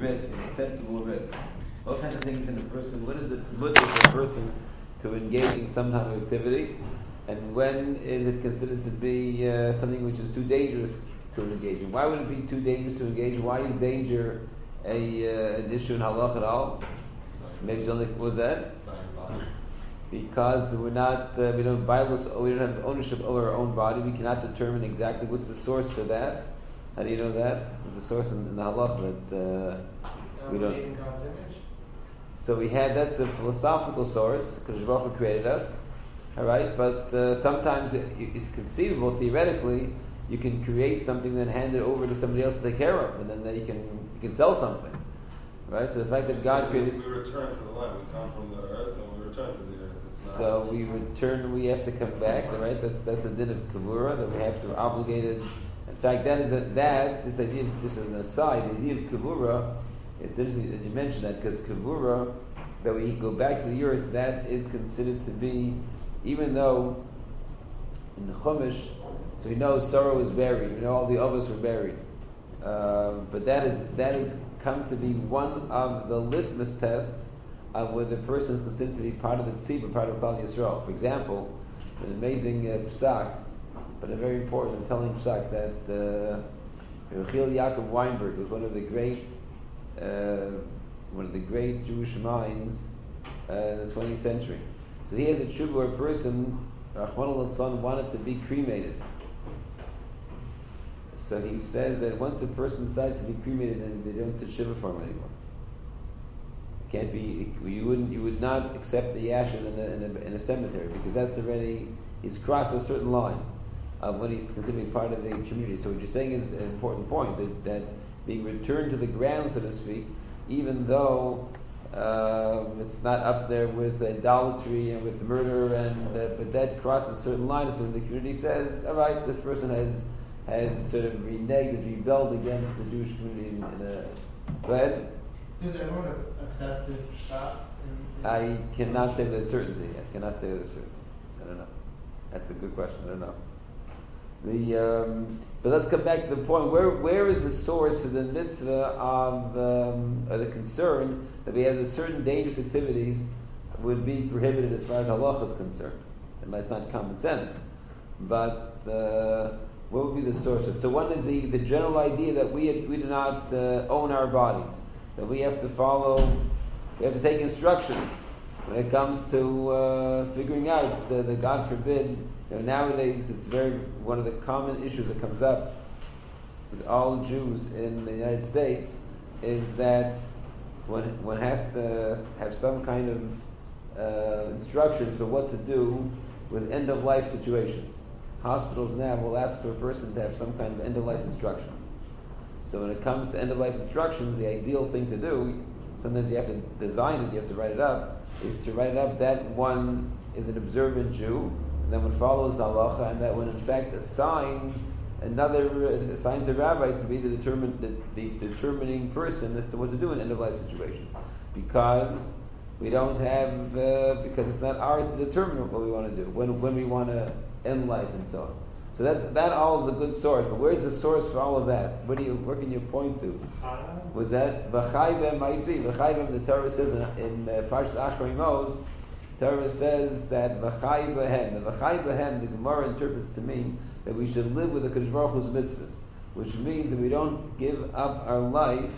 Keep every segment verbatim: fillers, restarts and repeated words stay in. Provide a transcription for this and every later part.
risk, an acceptable risk. What kind of things can a person, when is it mutter for a person to engage in some type of activity, and when is it considered to be uh, something which is too dangerous to engage in? Why would it be too dangerous to engage? Why is danger a uh, an issue in halach at all? Maybe something, what was that? Because we're not, uh, we don't buy this, we don't have ownership over our own body. We cannot determine exactly what's the source for that. How do you know that? What's the source in, in the halach that uh, we don't? In God's image. So we had, that's a philosophical source, because Baruch Hu created us, all right. But uh, sometimes it, it's conceivable, theoretically, you can create something, then hand it over to somebody else to take care of, and then they can you can sell something, right? So the fact that God so created, we return to the line. We come from the earth and we return to the earth. It's not so we return, we have to come back, right? That's that's the din of kavura, that we have to be obligated. In fact, that is a, that this idea, of, just as an aside, the idea of kavura. It's interesting that you mentioned that, because kavura, that we go back to the earth, that is considered to be, even though in the Chumash, so we know sorrow is buried, we know all the others were buried, uh, but that is that has come to be one of the litmus tests of whether the person is considered to be part of the tzibur, part of Klal Yisrael. For example, an amazing uh, psak, but a very important and telling psak, that uh, Rechil Yaakov Weinberg was one of the great Uh, one of the great Jewish minds uh, in the twentieth century. So he has a tshuva where a person, Rahman al-Atsan, wanted to be cremated. So he says that once a person decides to be cremated, then they don't sit shiva for him anymore. It can't be. You wouldn't. You would not accept the ashes in a, in a, in a cemetery, because that's already, he's crossed a certain line of when he's considered part of the community. So what you're saying is an important point, that, that being returned to the ground, so to speak, even though uh, it's not up there with idolatry and with murder, and uh, but that crosses certain lines. So when the community says, "All right, this person has has sort of reneged, has rebelled against the Jewish community," in, in a, go ahead. Does everyone accept this shot? I cannot say with certainty. I cannot say with certainty. I don't know. That's a good question. I don't know. The um, but let's come back to the point. Where where is the source for the mitzvah of um, or the concern that we have that certain dangerous activities would be prohibited as far as halacha is concerned? And that's not common sense. But uh, what would be the source? So one is the, the general idea that we we do not uh, own our bodies, that we have to follow, we have to take instructions when it comes to uh, figuring out uh, that, God forbid. You know, nowadays, it's very one of the common issues that comes up with all Jews in the United States is that one one has to have some kind of uh, instructions for what to do with end of life situations. Hospitals now will ask for a person to have some kind of end of life instructions. So when it comes to end of life instructions, the ideal thing to do, sometimes you have to design it, you have to write it up, is to write it up that one is an observant Jew, and then one follows the halacha, and that one in fact assigns another, uh, assigns a rabbi to be the, determin, the, the determining person as to what to do in end-of-life situations. Because we don't have, uh, because it's not ours to determine what we want to do, when when we want to end life and so on. So that that all is a good source, but where's the source for all of that? Where do you, where can you point to? Was that, V'chaybem might be, V'chaybem, the Torah says in, in uh, Parshas Acharei Mos, Torah says that v'chai b'hem. The v'chai b'hem, the Gemara interprets to mean that we should live with the Kadosh Baruch Hu's mitzvahs, which means that we don't give up our life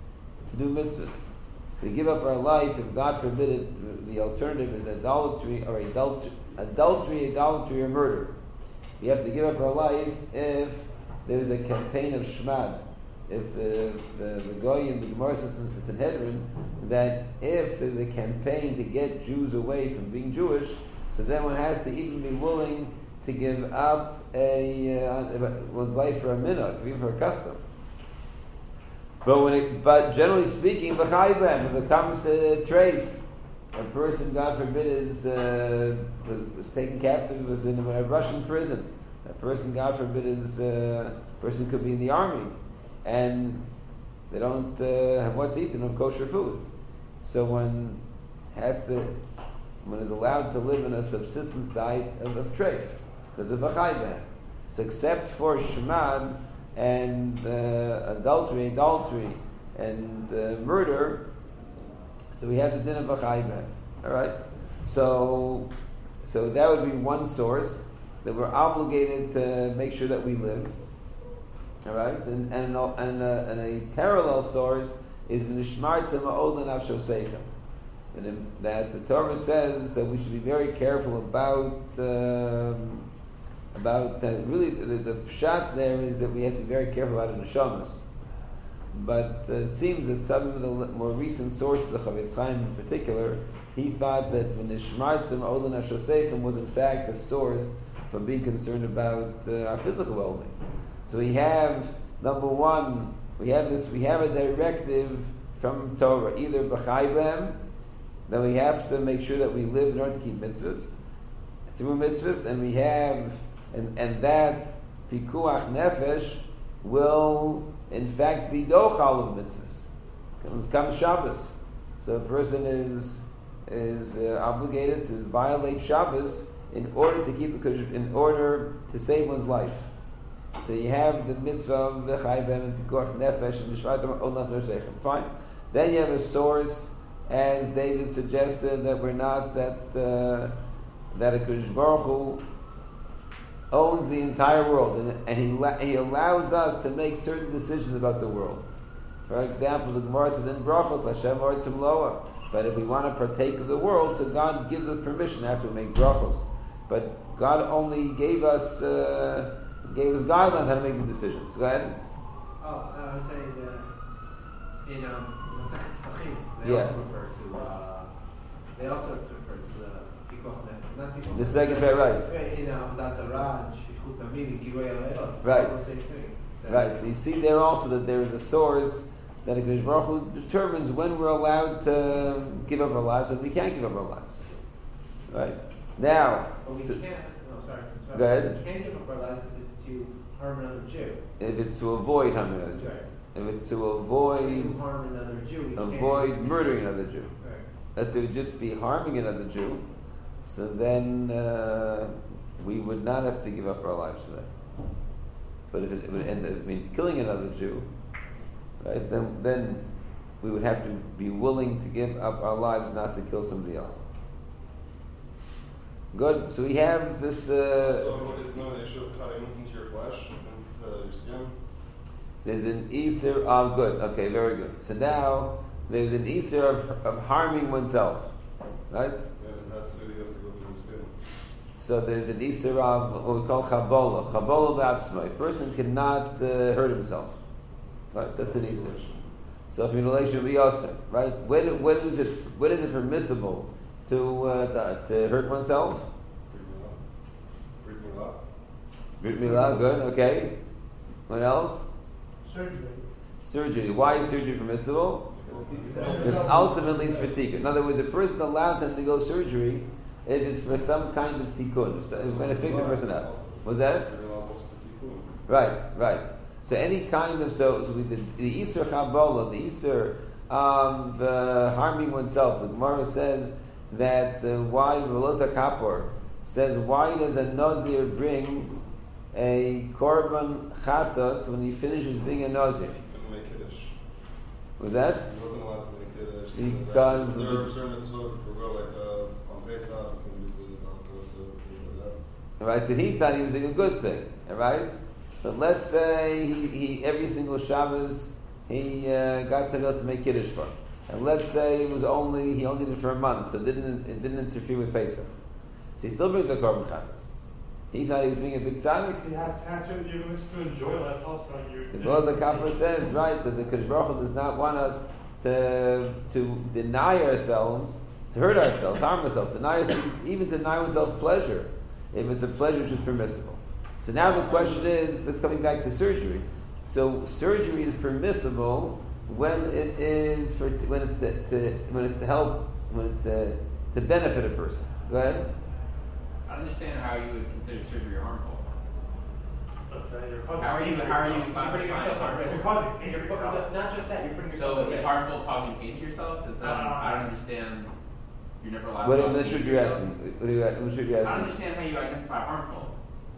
to do mitzvahs. We give up our life if God forbid it. The alternative is idolatry or adultery, adultery, idolatry, or murder. We have to give up our life if there's a campaign of shmad. If uh, the, the Goyim, the Gemara says it's in Hedron, that if there's a campaign to get Jews away from being Jewish, so then one has to even be willing to give up a uh, one's life for a minhag, even for a custom. But when it, but generally speaking, v'chaybem, it becomes a treif. A person, God forbid, is uh, was, was taken captive, was in a Russian prison. A person, God forbid, is uh, a person could be in the army, and they don't uh, have what to eat, they don't have kosher food. So one has to, one is allowed to live in a subsistence diet of, of treif, because of v'chaybem. So except for shemad and uh, adultery, adultery, and uh, murder, so we have the din of v'chai b'hem. All right, so so that would be one source that we're obligated to make sure that we live. All right, and and and, uh, and a parallel source is v'nishmartem ha'od l'nafshoseichem. And that the Torah says that we should be very careful about um, about that. Really, the, the pshat there is that we have to be very careful about the neshamas. But uh, it seems that some of the more recent sources, the Chavetz Chaim in particular, he thought that when Nishmartim Olen Ashosechem was in fact a source for being concerned about uh, our physical well-being. So we have number one, we have this, we have a directive from Torah, either b'chai b'hem, that we have to make sure that we live in order to keep mitzvahs, through mitzvahs, and we have, and, and that pikuach nefesh will in fact be dochal of mitzvahs. Comes, comes Shabbos. So a person is is uh, obligated to violate Shabbos in order to keep in order to save one's life. So you have the mitzvah of the chai b'hem and pikuach nefesh and mishvatim olam nefesh. Fine. Then you have a source, as David suggested, that we're not that uh, that a Kadosh Baruch Hu owns the entire world, and, and he he allows us to make certain decisions about the world. For example, the Gemara says in Brachos, Lashem Oritzim Loa. But if we want to partake of the world, so God gives us permission after we make Brachos. But God only gave us uh, gave us guidelines how to make the decisions. Go ahead. Oh, I was saying uh, in um, Masechet Tzachim, they Yeah. also refer to uh, they also refer to the Pikuach Nefesh, not Pikuach. The second pair, right? Right, in um, Dasara and Shechut Tamim, Girei Aleot. Right. It's all the same thing. That Right. So you see there also that there is a source that a Kadosh Baruch Hu determines when we're allowed to give up our lives and we can't give up our lives. Right? Now, But we so can't. No, I'm sorry. I'm sorry. Go ahead. We can't give up our lives if it's to harm another Jew. if it's to avoid harming another Jew, Right. if it's to If avoid it's to harm another Jew, we can't. avoid murdering another Jew. Right. Let's say it would just be harming another Jew, so then uh, we would not have to give up our lives for that. But if it, it, would end, it means killing another Jew, right? Then then we would have to be willing to give up our lives not to kill somebody else. Good. So we have this. Uh, so is no issue of cutting into your flesh, into your skin? There's an Isser of good. Okay, very good. So now there's an Isser of, of harming oneself, right? Yeah, and that too, you have to go through the skin. So there's an Isser of what we call Chabola. Chabola b'atzma. A person cannot uh, hurt himself. Right? That's an Isser. So if in relation with Yosef, right? When when is it when is it permissible to uh, to, to hurt oneself? Brit Milah. Brit Milah, good. Okay. What else? Surgery. Surgery. Why is surgery permissible? Because ultimately it's for tikkun. In other words, a person allowed to undergo surgery if it's for some kind of tikkun. It's going to fix a person up. Was that? Brit Milah is also for tikkun. Right, right. So any kind of so, so we did the Isur Chabola, the Isur of uh, harming oneself. The Gemara says that uh, why Veloza Kapor says why does a Nazir bring a korban chatos when he finishes being a Nazir? He couldn't make Kiddush. Was that? He wasn't allowed to make Kiddush. Because there of are the- certain mitzvot who go like uh, on Pesach, you can do the Balkos, things like that. Right, so he thought he was doing a good thing, all right? But let's say he, he every single Shabbos he uh, got somebody else to make Kiddush for him. And let's say it was only he only did it for a month, so it didn't it didn't interfere with Pesach. So he still brings a korban chatas. He thought he was being a big tzaddik. He has, has to, you to enjoy life also about you. The Goza Kappa says, right, that the Kadosh Baruch Hu does not want us to to deny ourselves, to hurt ourselves, harm ourselves, deny ourselves, even deny ourselves pleasure, if it's a pleasure which is permissible. So now the question is, let's coming back to surgery. So surgery is permissible when it is for when it's to, to when it's to help when it's to, to benefit a person. Go ahead. I don't understand how you would consider surgery harmful. But, uh, you're causing How are you? pain to How are you yourself. You're putting yourself at risk. You're causing pain to You're putting, yourself. not just that, you're putting yourself So at it's risk. harmful causing pain to yourself? Is that Uh, I don't understand. You're never allowed What, to cause what pain should to you yourself? asking? What are you what should you I don't asking? understand how you identify harmful.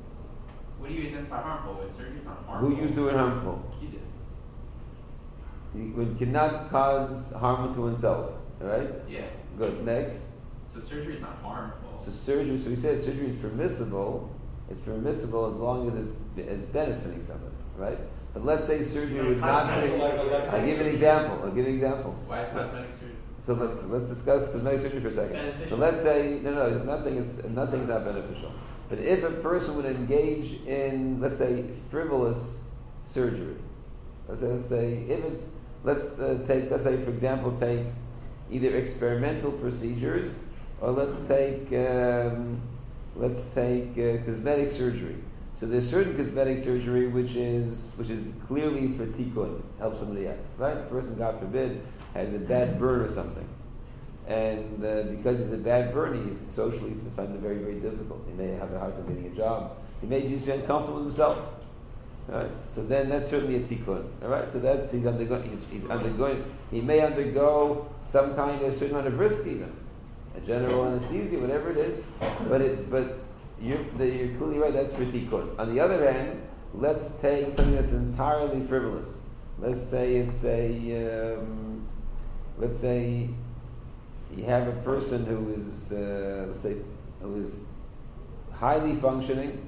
What do you identify harmful with? Surgery's not harmful. Who used the word harmful? You did. He would cannot cause harm to oneself. All right. Yeah. Good. Next. So surgery is not harmful. So surgery. So he says surgery is permissible. It's permissible as long as it's, it's benefiting somebody, right? But let's say surgery would not. Cosmetic like elective I'll give you an surgery. example. I'll give you an example. Why is cosmetic surgery? So let's let's discuss cosmetic surgery for a second. Beneficial. So let's say no, no, I'm not saying it's I'm not saying it's not beneficial. But if a person would engage in, let's say, frivolous surgery, let's say, let's say if it's let's uh, take let's say for example take either experimental procedures or let's take um, let's take uh, cosmetic surgery. So there's certain cosmetic surgery which is which is clearly for tikkun, help somebody out, right? A person, God forbid, has a bad burn or something, and uh, because he's a bad burn, he socially finds it very very difficult. He may have a hard time getting a job. He may just be uncomfortable with himself. Right? So then that's certainly a tikkun. All right. So that's he's undergoing. He's, he's undergoing. He may undergo some kind of certain amount of risk, even a general anesthesia, whatever it is. But it but. You're, you're clearly right, that's for tikkun. On the other hand, let's take something that's entirely frivolous. Let's say it's a, um, let's say you have a person who is, uh, let's say, who is highly functioning.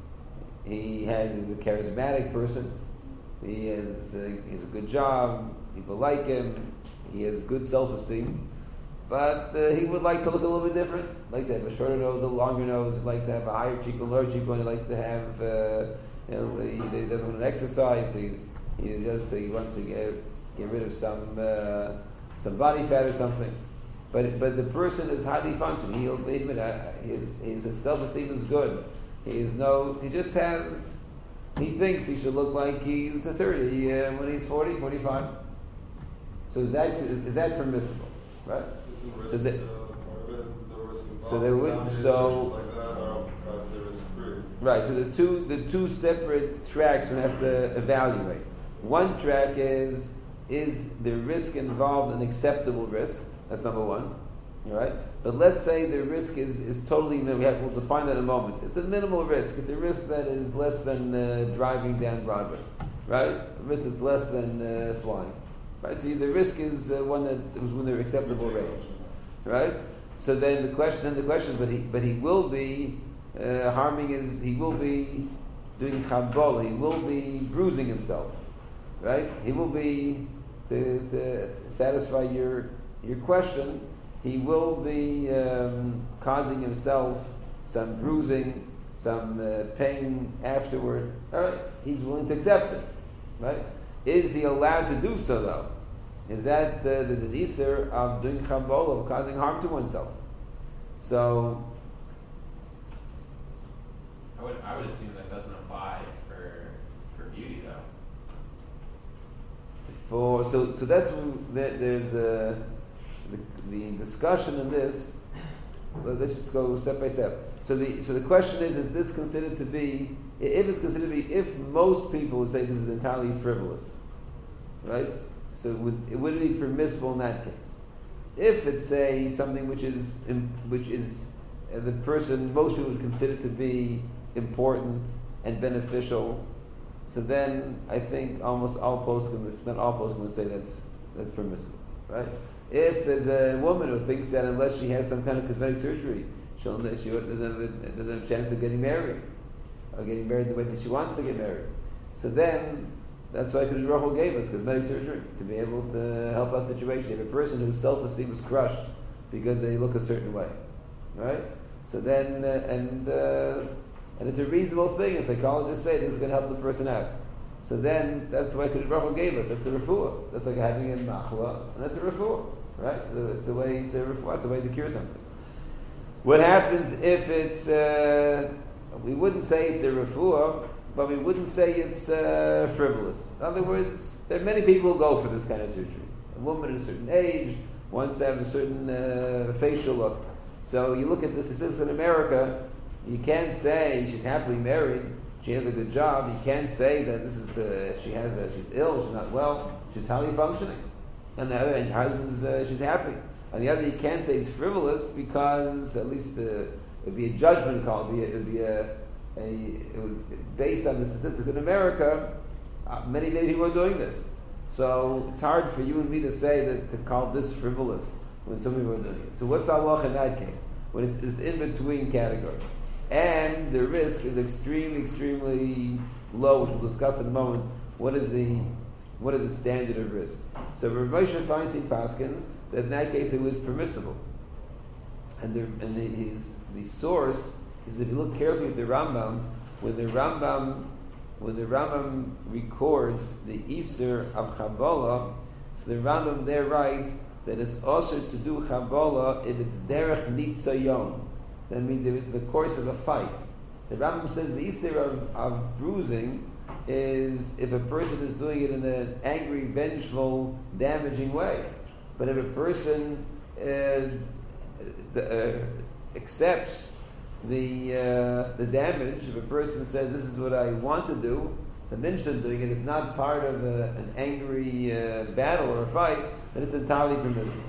He has, he's a charismatic person. He has, uh, he has a good job. People like him. He has good self-esteem. But uh, he would like to look a little bit different. Like to have a shorter nose, a longer nose. He'd like to have a higher cheekbone, lower cheekbone. He'd like to have, uh, you know, he, he doesn't want to exercise. He, he just he wants to get, get rid of some uh, some body fat or something. But but the person is highly functioning. He'll admit uh, his his self-esteem is good. He is no. He just has. He thinks he should look like he's thirty uh, when he's forty, forty-five. So is that is that permissible, right? Isn't risk, So the- uh, part of it, the risk involved? So there would- Nowadays, so- surgeries like that are practically risk-free. Right, so the two the two separate tracks one has to evaluate. One track is is the risk involved an acceptable risk? That's number one. All right? But let's say the risk is, is totally minimal. We have, we'll define that in a moment. It's a minimal risk. It's a risk that is less than uh, driving down Broadway. Right? A risk that's less than uh, flying. Right? So the risk is uh, one that was within their acceptable range. Right? So then the question then the question but he but he will be Uh, harming his, he will be doing chabol, he will be bruising himself, right? He will be, to, to satisfy your your question, he will be um, causing himself some bruising, some uh, pain afterward. All right, he's willing to accept it, right? Is he allowed to do so though? Is that uh, there's an iser of doing chabol, of causing harm to oneself? So. I would I would assume that doesn't apply for for beauty though. For so so that's there, there's a the, the discussion in this. Let's just go step by step. So the so the question is: is this considered to be? If it's considered to be, if most people would say this is entirely frivolous, right? So would it would be permissible in that case? If it's a something which is which is uh, the person most people would consider to be important and beneficial, so then I think almost all poskim, if not all poskim, would say that's that's permissible, right? If there's a woman who thinks that unless she has some kind of cosmetic surgery, she'll she doesn't have a, doesn't have a chance of getting married or getting married the way that she wants to get married, so then that's why Kadosh Baruch Hu gave us cosmetic surgery to be able to help our situation. If a person whose self-esteem is crushed because they look a certain way, right? So then uh, and uh, And it's a reasonable thing, and psychologists say this is going to help the person out. So then, that's why Kadosh Baruch Hu gave us. That's a refuah. That's like having a machla, and that's a refuah, right? So it's a way to refuah. It's a way to cure something. What happens if it's? Uh, we wouldn't say it's a refuah, but we wouldn't say it's uh, frivolous. In other words, there are many people who go for this kind of surgery. A woman at a certain age wants to have a certain uh, facial look. So you look at this. This is in America. You can't say she's happily married, she has a good job. You can't say that this is uh, she has a, she's ill, she's not well, she's highly functioning. On the other hand, your husband's uh, she's happy. On the other, you can't say it's frivolous because at least uh, it would be a judgment call. It would be a, it would be a, a it would, based on the statistics in America. Uh, many many people are doing this. So it's hard for you and me to say that to call this frivolous when some people are doing it. So what's Allah in that case? When it's, it's in between category. And the risk is extremely, extremely low, which we'll discuss in a moment. What is the what is the standard of risk? So Rav Moshe Feinstein paskins that in that case it was permissible. And the and the, his the source is if you look carefully at the Rambam, when the Rambam when the Rambam records the Isur of Chabola, so the Rambam there writes that it's also to do Chabola if it's derech nitzayon. That means if it's the course of a fight. The Rambam says the Isur of, of bruising is if a person is doing it in an angry, vengeful, damaging way. But if a person uh, the, uh, accepts the uh, the damage, if a person says this is what I want to do, the minshah doing it is not part of a, an angry uh, battle or a fight, then it's entirely permissible.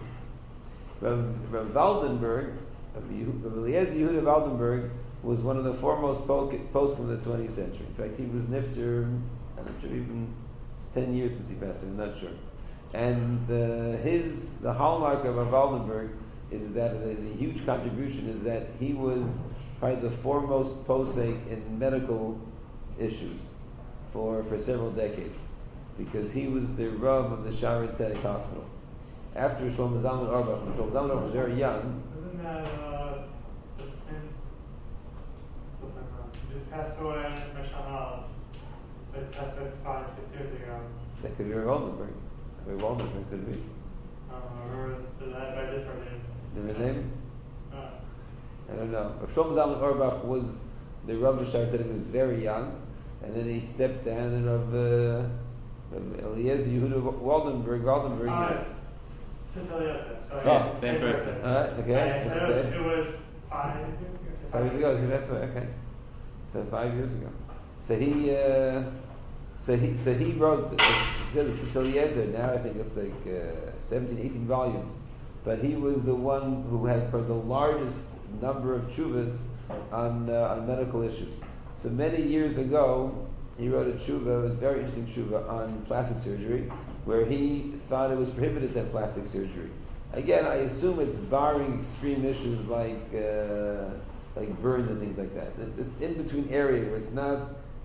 Rav, Rav Waldenberg, Rav Eliezer Yehuda Waldenberg, was one of the foremost poskim of the twentieth century. In fact, he was nifter, I'm not sure even it's ten years since he passed away, I'm not sure. And uh, his the hallmark of Rav Waldenberg is that the, the huge contribution is that he was probably the foremost posek in medical issues for, for several decades, because he was the Rav of the Shaarei Tzedek Hospital. After Shlomo Zalman Auerbach, when Shlomo Zalman Auerbach was very young, Isn't that, uh, this thing? Something like that. He just passed away, Mishanal. Like, passed away five, six years ago. that could be Rav Waldenberg. Rav Waldenberg could be. Uh, or is that by different name? Different name? Uh, I don't know. Rav Shlomo Zalman Auerbach was the Rav of Shaarei Tzedek. He was very young, and then he stepped down, and Rav, uh, Rav Eliezer Yehuda Waldenberg, Waldenberg. oh, it's Cecilia. So, Oh, yeah, same person. Alright, okay. Yeah, That's so the it, same. was, it was five years ago. Five years ago, so that's right, okay. So five years ago. So he, uh, so he, so he wrote, it's Eliezer, now I think it's like uh, seventeen, eighteen volumes. But he was the one who had for the largest number of tshuvas on, uh, on medical issues. So many years ago, he wrote a tshuva, it was a very interesting tshuva on plastic surgery, where he thought it was prohibited to have plastic surgery. Again, I assume it's barring extreme issues like uh, like burns and things like that. It's in between area where it's not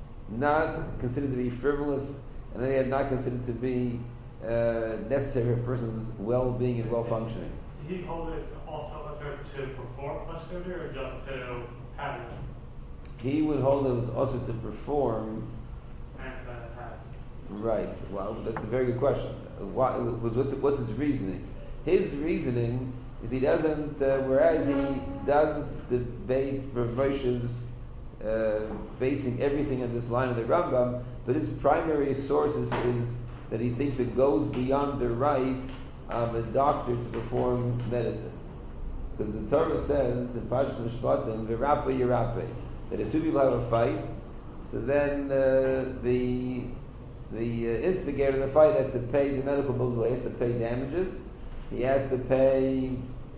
not considered to be frivolous, and then not considered to be uh, necessary for a person's well-being and well-functioning. He hold it also to perform plastic surgery or just to have it He would hold it was also to perform. and uh, have it? Right. Well, that's a very good question. Why, what's, what's his reasoning? His reasoning is he doesn't, uh, whereas he does debate Rav Moshe's uh, basing everything on this line of the Rambam, but his primary source is, is that he thinks it goes beyond the right of a doctor to perform medicine. Because the Torah says in Parshas Mishpatim, "V'rapeh yirapeh," that if two people have a fight, so then uh, the the uh, instigator of the fight has to pay the medical bills, he has to pay damages, he has to pay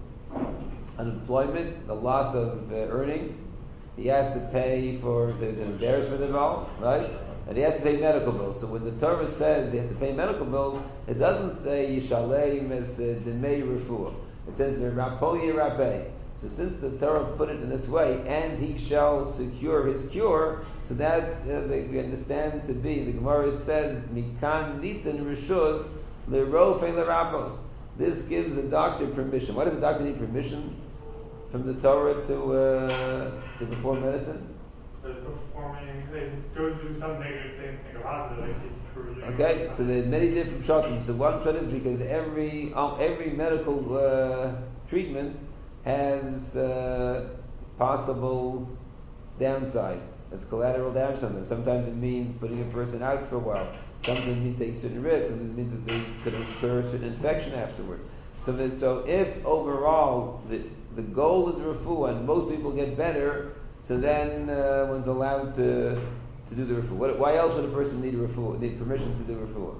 unemployment, the loss of uh, earnings, he has to pay for if there's an embarrassment involved, right? And he has to pay medical bills. So when the Torah says he has to pay medical bills, it doesn't say Yishalem as Demei Refuah. It says V'rapo Yirapeh. So since the Torah put it in this way, and he shall secure his cure, so that uh, they, we understand to be, the Gemara it says, Mikan nitan rishus lerofe lerapos. This gives the doctor permission. Why does the doctor need permission from the Torah to uh, to perform medicine? They're performing, they go through some negative thing, think of positive, like he's cruising. Okay, so there are many different pshatim. So one pshat is because every um, every medical uh, treatment has uh, possible downsides, as collateral damage. Sometimes, sometimes it means putting a person out for a while. Sometimes it means take certain risks. Sometimes it means that they could incur certain infection afterward. So, that, so if overall the the goal is refuah and most people get better, so then uh, one's allowed to to do the refuah. What, why else would a person need a refuah? Need permission to do refuah?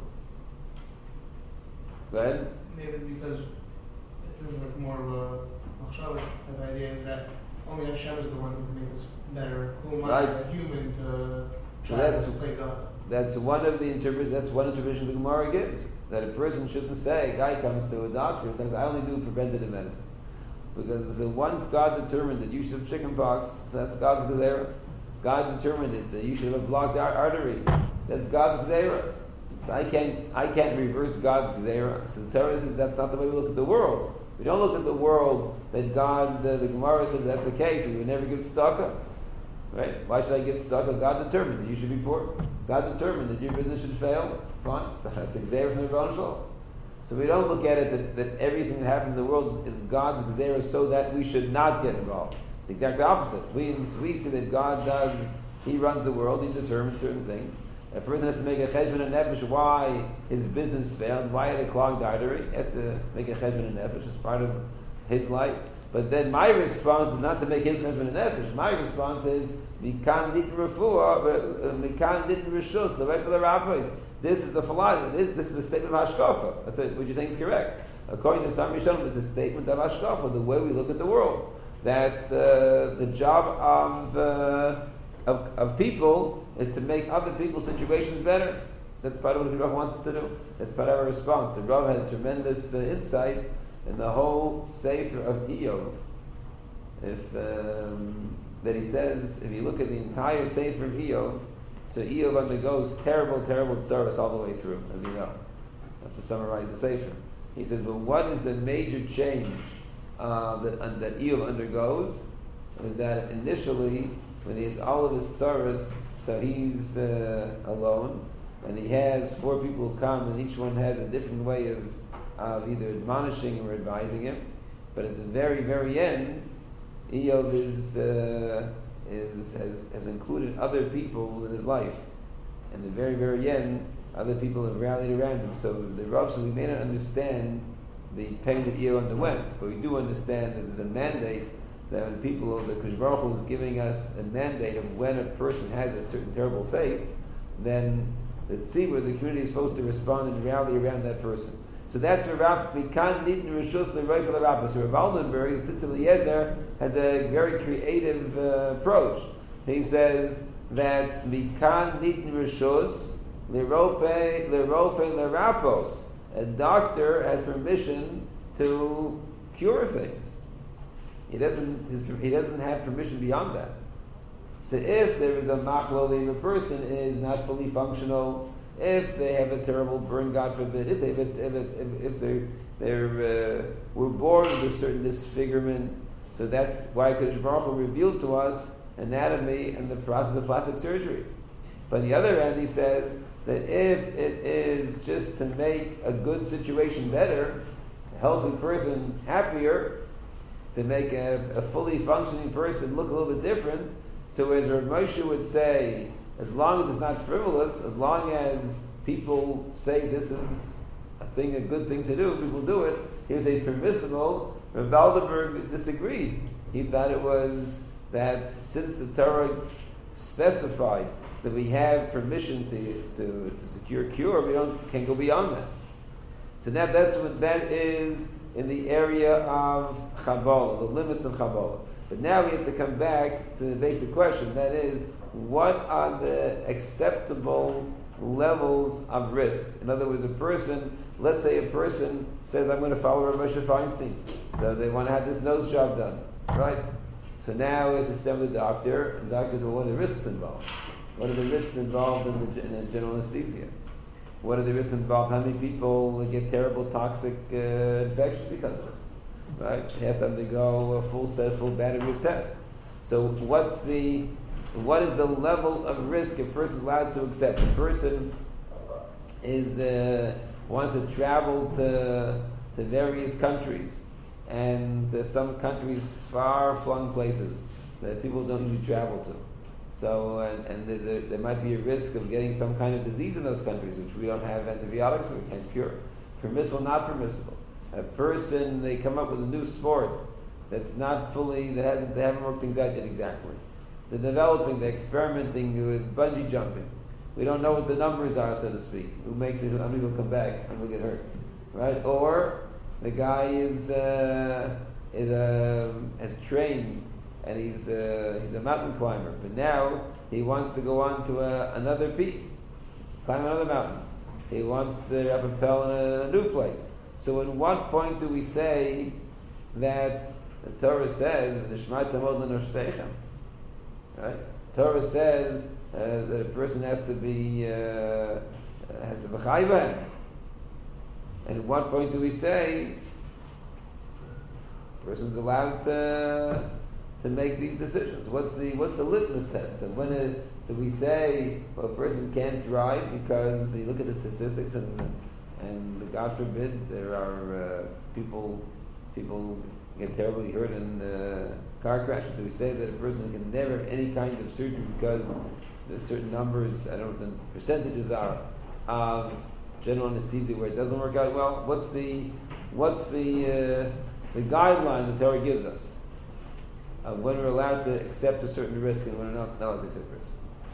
Go ahead. Maybe because it feels like more of a machshavas type idea is that only Hashem is the one who can make us better. Who am I, Right. a human, to So try that's- to play God? That's one of the interpret. That's one interpretation the Gemara gives. that a person shouldn't say, a guy comes to a doctor and says, I only do preventative medicine. Because uh, once God determined that you should have chicken pox, so that's God's gezerah. God determined it, that you should have a blocked ar- artery. That's God's gezerah. So I can't, I can't reverse God's gezerah. So the Torah says that's not the way we look at the world. We don't look at the world that God, uh, the Gemara says that's the case. We would never give tzedakah. Right? Why should I give tzedakah? God determined that you should be poor. God determined that your business should fail. Fine. So that's a gezerah from the Rebbeinu Shalom. So we don't look at it that, that everything that happens in the world is God's gezerah so that we should not get involved. It's exactly the opposite. We, we see that God does, He runs the world, He determines certain things. A person has to make a cheshbon and nefesh why his business failed, why had a clogged artery. He has to make a cheshbon and nefesh as part of his life. But then my response is not to make his cheshbon and nefesh. My response is, Mikan nitn refuah, Mikan nitn rishus, the way for the rabbis. This is a philosophy. This, this is a statement of hashkafa. That's what, what you're saying is correct. According to some Rishonim, it's a statement of hashkafa, the way we look at the world. That uh, the job of, uh, of of people is to make other people's situations better. That's part of what the Rav wants us to do. That's part of our response. The Rav had a tremendous uh, insight in the whole Sefer of Iyov. If um, that he says, if you look at the entire Sefer of Iyov, so Iyov undergoes terrible, terrible tzaras all the way through, as you know. I have to summarize the Sefer. He says, but what is the major change uh, that uh, that Iyov undergoes? Is that initially, when he has all of his tzaras, so he's uh, alone, and he has four people who come, and each one has a different way of, of either admonishing him or advising him. But at the very, very end, Iyov is, uh, is has, has included other people in his life. And the very, very end, other people have rallied around him. So the Rav said we may not understand the pain that Iyov underwent, but we do understand that there's a mandate that when people, the Kodesh Baruch Hu is giving us a mandate of when a person has a certain terrible faith, then let's see where the community is supposed to respond and rally around that person. So that's a Rav, Mikan Nitn Rishus L'Roi for the Rabbah. So Rav Aldenberg, the Tzitz Eliezer, has a very creative uh, approach. He says that Mikan Nitn Rishus L'Rofe L'Rofe L'Rapos. A doctor has permission to cure things. He doesn't. His, he doesn't have permission beyond that. So if there is a machlol, if a person is not fully functional, if they have a terrible burn, God forbid, if they have a, if, if, if they they're uh, were born with a certain disfigurement, so that's why Kodesh Baruch Hu revealed to us anatomy and the process of plastic surgery. But on the other hand, he says that if it is just to make a good situation better, a healthy person happier, to make a, a fully functioning person look a little bit different. So as Rav Moshe would say, as long as it's not frivolous, as long as people say this is a thing, a good thing to do, people do it, here's a permissible. Rav Aldenberg disagreed. He thought it was that since the Torah specified that we have permission to, to, to secure cure, we don't can go beyond that. So now that's what that is in the area of Kabbalah, the limits of Kabbalah. But now we have to come back to the basic question, that is, what are the acceptable levels of risk? In other words, a person, let's say a person says, I'm going to follow Rav Moshe Feinstein, so they want to have this nose job done, right? So now it's a step of the doctor, and the doctor says, well, what are the risks involved? What are the risks involved in the, in the general anesthesia? What are the risks involved? How many people get terrible toxic uh, infections because of it? Right? They have to undergo a full set, full battery of tests. So what's the, what is the level of risk a person is allowed to accept? A person is uh, wants to travel to to various countries, and uh, some countries far-flung places that people don't usually travel to. So, and, and there's a, there might be a risk of getting some kind of disease in those countries, which we don't have antibiotics, we can't cure. Permissible, not permissible. A person, they come up with a new sport that's not fully, that hasn't, they haven't worked things out yet exactly. They're developing, they're experimenting with bungee jumping. We don't know what the numbers are, so to speak. Who makes it, how many will come back and will get hurt, right? Or the guy is uh, is uh, has trained and he's uh, he's a mountain climber, but now he wants to go on to a, another peak, climb another mountain. he wants the Rappapel in a new place. So at what point do we say that the Torah says, "V'nishmat tamod l'noshseichem"? Right? Torah says uh, that a person has to be uh, has to be chayva. And at what point do we say a person's allowed to to make these decisions? What's the what's the litmus test? And when it, do we say, well, a person can't drive because you look at the statistics and and God forbid there are uh, people people get terribly hurt in uh, car crashes? Do we say that a person can never have any kind of surgery because there's certain numbers, I don't know what the percentages are, of general anesthesia where it doesn't work out well? What's the what's the uh, the guideline the Torah gives us of when we're allowed to accept a certain risk and when we're not, not allowed to accept risk?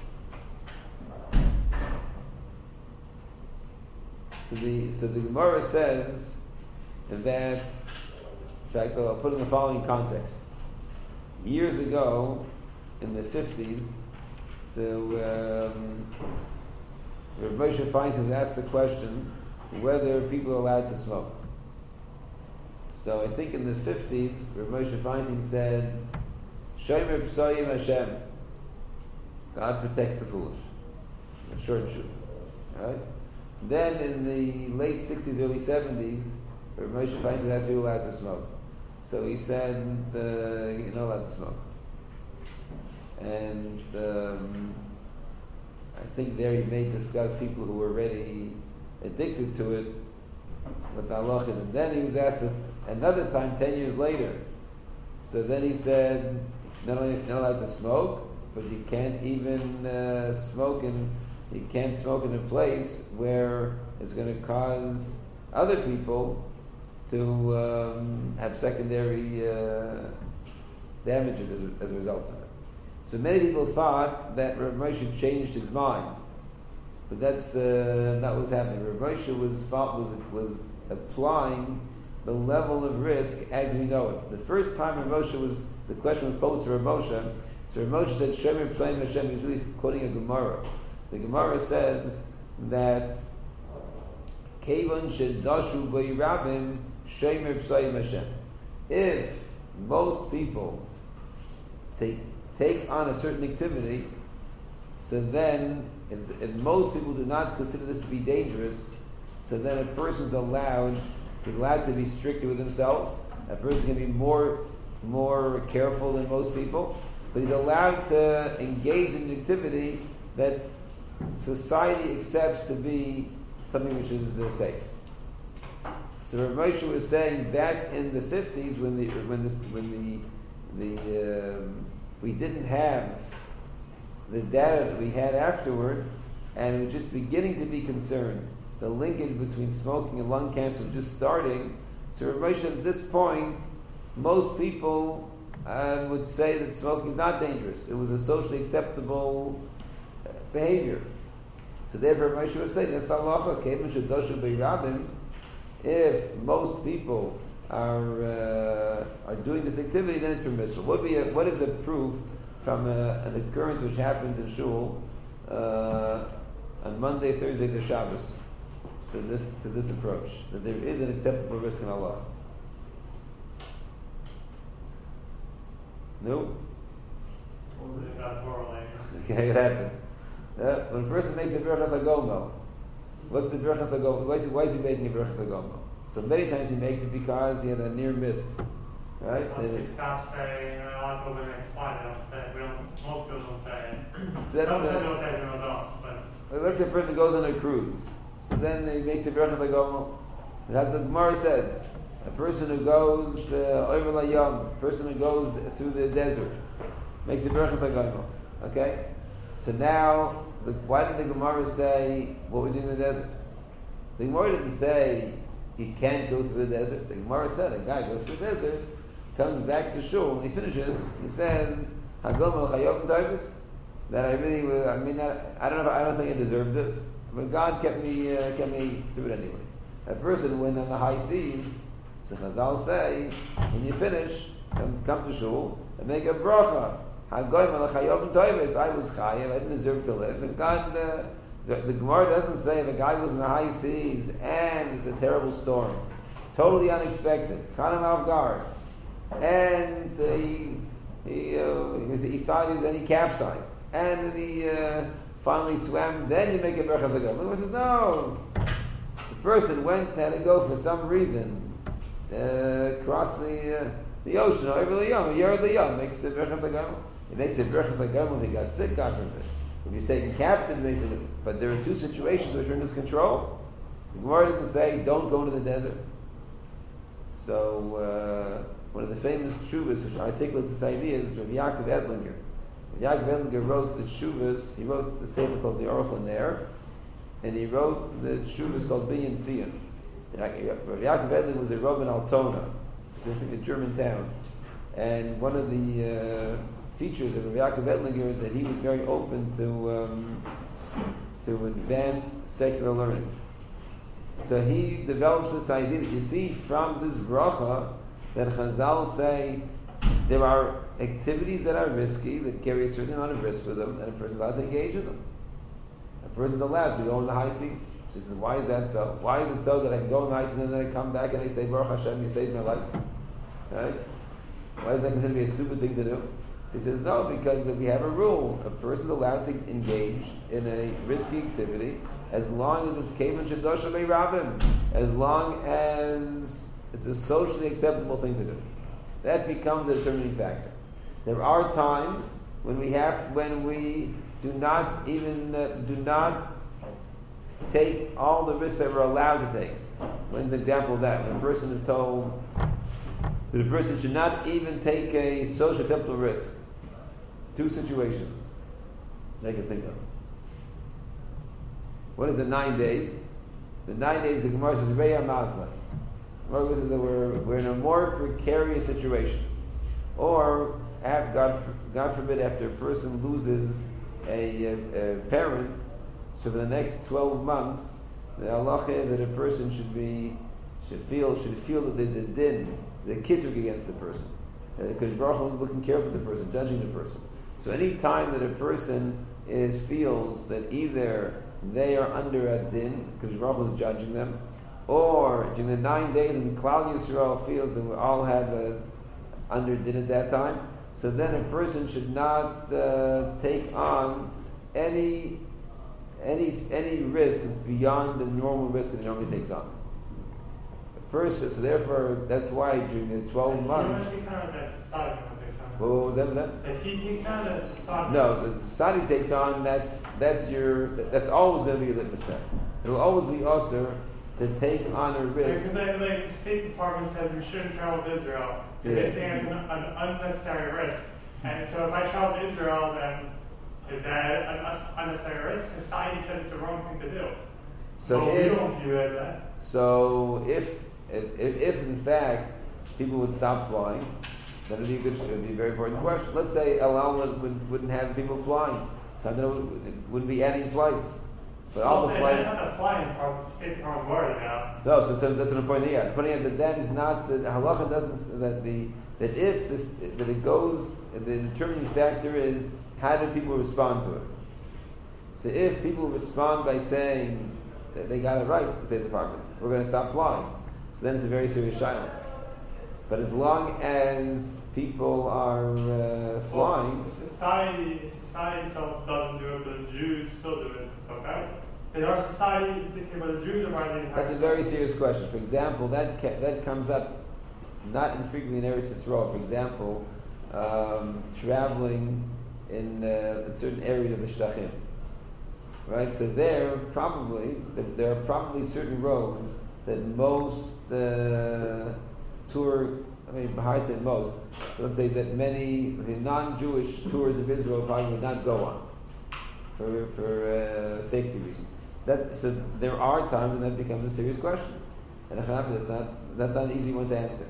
So the so the Gemara says that, in fact, I'll put it in the following context. Years ago, in the fifties, so um, Rav Moshe Feinstein asked the question whether people are allowed to smoke. So I think in the fifties, Rav Moshe Feinstein said, "Shomer psoyim Hashem." God protects the foolish. Short and short. Right? Then in the late sixties, early seventies, Rav Moshe Feinstein asked people allowed to smoke. So he said, uh, "You're not allowed to smoke." And um, I think there he may discuss people who were already addicted to it, what the halach is. And then he was asked another time, ten years later. So then he said, not only not allowed to smoke, but you can't even uh, smoke in, you can't smoke in a place where it's going to cause other people to um, have secondary uh, damages as a, as a result of it. So many people thought that Rav Moshe changed his mind, but that's uh, not what's happening. Rav Moshe was was was applying the level of risk as we know it. The first time Rav Moshe was the question was posed to Rav Moshe, so Rav Moshe said, "Shomer psoyim Hashem." He's really quoting a Gemara. The Gemara says that Kevon shedashu b'yirabim shomer psoyim Hashem. If most people take take on a certain activity, so then if, if most people do not consider this to be dangerous, so then a person's allowed is allowed to be stricter with himself. A person can be more more careful than most people, but he's allowed to engage in an activity that society accepts to be something which is uh, safe. So Rav Moshe was saying that in the fifties, when the when this when the the um, we didn't have the data that we had afterward, and we were just beginning to be concerned. The linkage between smoking and lung cancer was just starting. So Rav Moshe, at this point, most people uh, would say that smoking is not dangerous. It was a socially acceptable uh, behavior. So therefore, Rav Moshe was saying that's the halacha. Kevon shedashu b'yirabim. If most people are uh, are doing this activity, then it's permissible. What be a, what is a proof from a, an occurrence which happens in shul uh, on Monday, Thursdays, or Shabbos to this to this approach that there is an acceptable risk in Allah? No. Okay, it happens. Uh, when a person makes a berachas hagomo, what's the berachas hagomo? Why is he, why is he making a berachas hagomo? So many times he makes it because he had a near miss, right? Once we stop saying, I want to go to the next slide, I don't say it. We don't, most people don't say it. So that's, Some people uh, don't say it, people don't. But let's say a person goes on a cruise. So then he makes a berachas hagomo. That's what the Gemara says. A person who goes uh, over layam, a person who goes through the desert, makes a berachas hagomo. Okay? So now, the, why did the Gemara say what we do in the desert? The Gemara didn't say he can't go through the desert. The Gemara said a guy goes through the desert, comes back to shul, and he finishes. He says, "Hagom al chayov tavis." That I really, I mean, I, I don't know. I don't think I deserved this, but God kept me, uh, kept me through it anyways. A person went on the high seas. So Chazal say, when you finish, come, come to shul and make a bracha. Hagom al chayov tavis. I was chayav. I didn't deserve to live, and God. Uh, The, the Gemara doesn't say if a guy goes in the high seas and it's a terrible storm, totally unexpected, kind of off guard, and uh, he he, uh, he he thought he was then he capsized, and then he uh, finally swam. Then you make a berachas hagam. The Gemara says no. The person went had to go for some reason uh, across the uh, the ocean over the yom. Yered the yom makes a berachas hagam. He makes a berachas hagam when he got sick, God forbid. If he's taken captive, basically. But there are two situations which are in his control. The Gemara doesn't say, don't go to the desert. So, uh, one of the famous shuvas which articulates this idea is Rabbi Yaakov Edlinger. Rabbi Yaakov Edlinger wrote the shuvas, he wrote the sefer called the Aruch LaNer, and he wrote the shuvas called Binyan Sion. Rabbi Yaakov Edlinger was a Rav in Altona, it's a German town. And one of the uh, features of Rabbi Yaakov Edlinger is that he was very open to um, to advanced secular learning. So he develops this idea that you see from this bracha that Chazal say there are activities that are risky, that carry a certain amount of risk with them, and a person is allowed to engage in them. A person is allowed to go in the high seas. She says, why is that so? Why is it so that I can go in the high seas and then I come back and I say, Baruch Hashem, you saved my life? Right? Why is that considered to be a stupid thing to do? So he says, no, because we have a rule. A person is allowed to engage in a risky activity as long as it's Kevin Shadosha Rabim, as long as it's a socially acceptable thing to do. That becomes a determining factor. There are times when we have, when we do not even, uh, do not take all the risks that we're allowed to take. When's an example of that? When a person is told that a person should not even take a socially acceptable risk. Two situations they can think of. What is the nine days? The nine days, the Gemara says, Reya Mazla. The Gemara says that we're, we're in a more precarious situation. Or, have, God, God forbid, after a person loses a, a, a parent, so for the next twelve months, the halacha is that a person should be, should feel, should feel that there's a din, there's a kituk against the person. Because Baruch Hu is looking carefully at the person, judging the person. So any time that a person is feels that either they are under a din, because Baruch Hu is judging them, or during the nine days when Klal Yisrael feels that we all have a under din at that time, so then a person should not uh, take on any any any risk that's beyond the normal risk that he normally takes on. First, so therefore, that's why during the twelve months. What was that? Was that? If he takes on as the Sadi. No, the Sadi takes on. That's that's your. That's always going to be your litmus test. It will always be also to take on a risk. Because like, like the State Department said, you shouldn't travel to Israel. Yeah. They think it's an, an unnecessary risk. And so if I travel to Israel, then is that an un- unnecessary risk? Society said it's the wrong thing to do. So well, if we don't view it as that. so if if, if if in fact people would stop flying, then it would be a good. It would be a very important question. Let's say El Al would, wouldn't have people flying. Then it wouldn't be adding flights. But So all the flights. That's not the flying part. The State Department's worried about. No, so, so that's what I'm pointing out. Pointing out that that is not the halacha doesn't that the that if this that it goes the determining factor is how do people respond to it. So if people respond by saying that they got it right, the State Department, we're going to stop flying. So then it's a very serious shaila. But as long as people are uh, flying, well, society society itself doesn't do it, but the Jews still do it. It's okay. In our society, particularly where the Jews are running, that's a very serious question. For example, that ca- that comes up not infrequently in Eretz Yisrael. For example, um, traveling in, uh, in certain areas of the Shtachim. Right? So there probably there are probably certain roads that most uh, tour. I mean, Bahai said most. But let's say that many let's say non-Jewish tours of Israel probably would not go on for for uh, safety reasons. So, that, so there are times when that becomes a serious question, and that's not that's not an easy one to answer.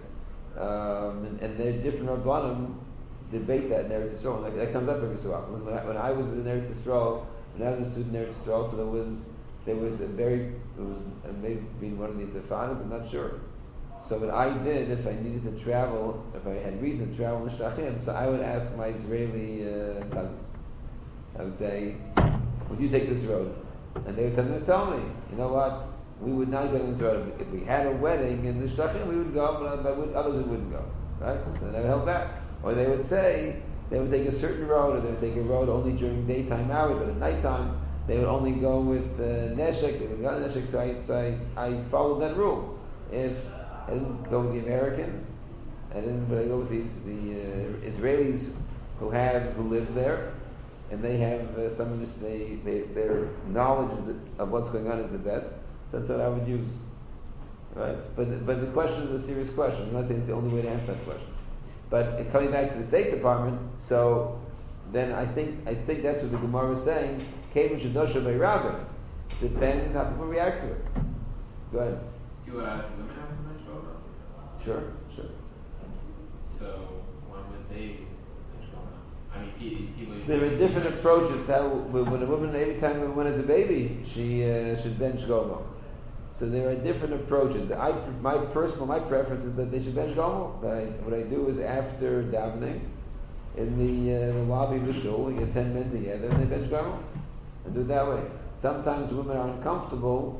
Um, and, and there are different rabbanim debate that in Eretz Yisrael. Like, that comes up every so often. When I, when I was in Eretz Yisrael, when I was a student in Eretz Yisrael, so there was there was a very it was maybe being one of the intifadas. I'm not sure. So what I did, if I needed to travel, if I had reason to travel in Shtachim, so I would ask my Israeli uh, cousins. I would say, would you take this road? And they would sometimes tell me, you know what, we would not go to Israel. If we had a wedding in the Shtachim, we would go, but, but would, others wouldn't go. Right? So they would help back. Or they would say, they would take a certain road, or they would take a road only during daytime hours, but at nighttime, they would only go with uh, Neshek, they would go with Neshek, so, I, so I, I followed that rule. If I didn't go with the Americans, I didn't, but I go with these, the uh, Israelis who have, who live there, and they have uh, some of this, they, they, their knowledge of, the, of what's going on is the best, so that's what I would use. Right? But, but the question is a serious question. I'm not saying it's the only way to answer that question. But coming back to the State Department, so then I think I think that's what the Gemara is saying. Depends how people react to it. Go ahead. Do, uh, do women have to bench over? Sure, sure. So when would they bench over? I mean, people. There are different approaches to how when a woman, every time a woman has a baby, she uh, should bench gomo. So there are different approaches. I, my personal, my preference is that they should bench gomo. What I do is after davening, in the, uh, the lobby of the shul, we get ten men together and they bench gomo. And do it that way. Sometimes women are uncomfortable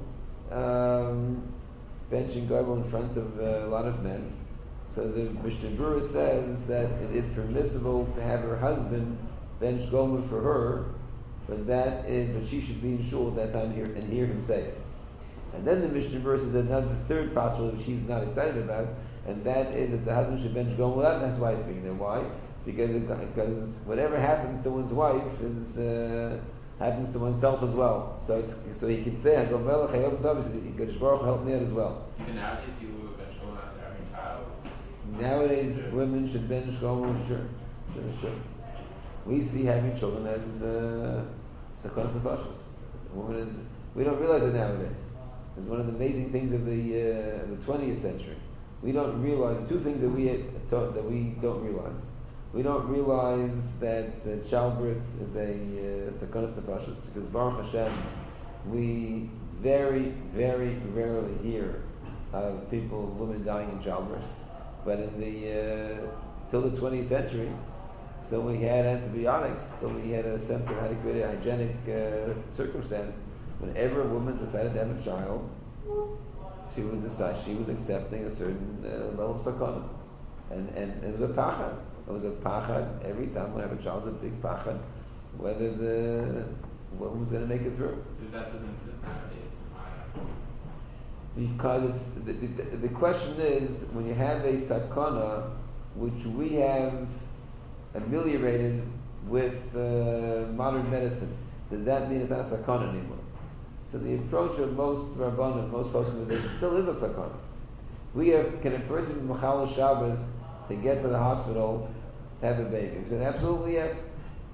um, benching gomo in front of uh, a lot of men. So the Mishnah Berurah says that it is permissible to have her husband bench gomo for her, but that is, but she should be in shul at that time here and hear him say it. And then the Mishnah Berurah says another third possibility which he's not excited about, and that is that the husband should bench gomo without his wife being there. Why? Because it, because whatever happens to one's wife is uh, happens to oneself as well. So it's, so he can say, "Hagom Melech Hayom Tov." Kadosh Baruch Hu help me out as well. Even nowadays, people would bench gomo after having a child. Nowadays, yeah. Women should bench gomo. Sure, sure, sure. We see having children as sakonas nefashos. Women, we don't realize it nowadays. It's one of the amazing things of the uh, of the twentieth century. We don't realize two things that we taught, that we don't realize. We don't realize that uh, childbirth is a sakonas nefashos because Baruch Hashem, we very, very rarely hear of people, women dying in childbirth. But in the uh, till the twentieth century, till we had antibiotics, till we had a sense of how to create a hygienic uh, circumstance. Whenever a woman decided to have a child, she was decide, she was accepting a certain uh, level of sakana, and and it was a pachad. It was a pachad every time we have a child. It's a big pachad whether the woman's going to make it through. That doesn't exist nowadays. Because it's the, the, the question is when you have a sakana which we have ameliorated with uh, modern medicine, does that mean it's not a sakana anymore? So the approach of most Rabbanim, most folks is that it still is a sakana. We have, can a person be Machal Shabbos to get to the hospital to have a baby? We said absolutely yes.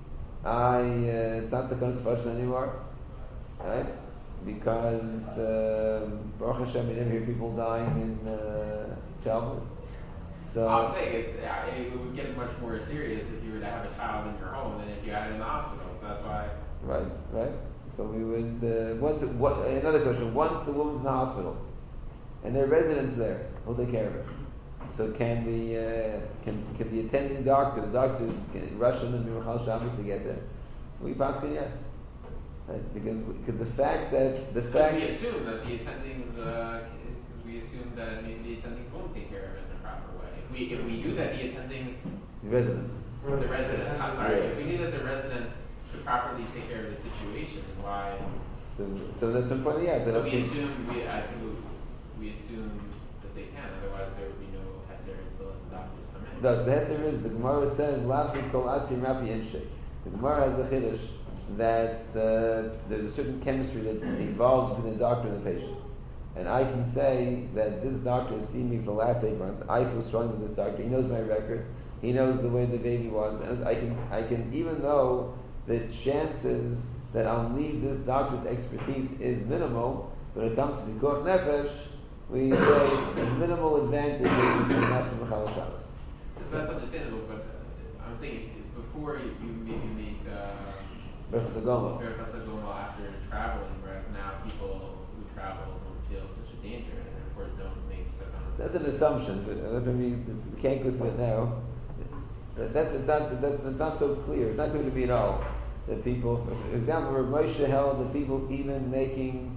I uh, it's not sakana nefashos anymore, right? Because uh, Baruch Hashem, you never hear people dying in uh, childbirth. So I'm saying it's, yeah, it would get much more serious if you were to have a child in your home than if you had it in the hospital. So that's why. Right, right. So we would. Uh, once, what, another question: once the woman's in the hospital and there are residents there, who'll take care of it? So can the uh, can can the attending doctor, the doctors, can rush them and be Machal Shabbos to get there? So we pass it yes. Right? Because because the fact that the fact we assume that the attendings uh, we assume that maybe the attendings won't take care of it in a proper way. If we if we knew that the attendings the residents the residents I'm sorry yeah. if we knew that the residents could properly take care of the situation, then why? So so that's one point. Yeah. So we assume we I think we, we assume that they can. Otherwise, there would be no heter until the doctors come in. Thus, the heter is the Gemara says Lafi kol asim rapi enshei. The Gemara has the chiddush that uh, there's a certain chemistry that involves between the doctor and the patient. And I can say that this doctor has seen me for the last eight months. I feel strong with this doctor. He knows my records. He knows the way the baby was. And I can, I can, even though the chances that I'll need this doctor's expertise is minimal, when it comes to pikuach nefesh, we say the minimal advantage is enough to Machal Shabbos. So that's understandable, but uh, I'm saying if, before you, you maybe make uh, Berachas Hagoma. Berachas Hagoma after traveling, whereas now people who travel don't feel such a danger and therefore don't make such so that's an assumption, but uh, maybe we can't go through it now. That, that's, it's not, that's it's not so clear. It's not going to be at all. that people, for example, Rav Moshe held that people even making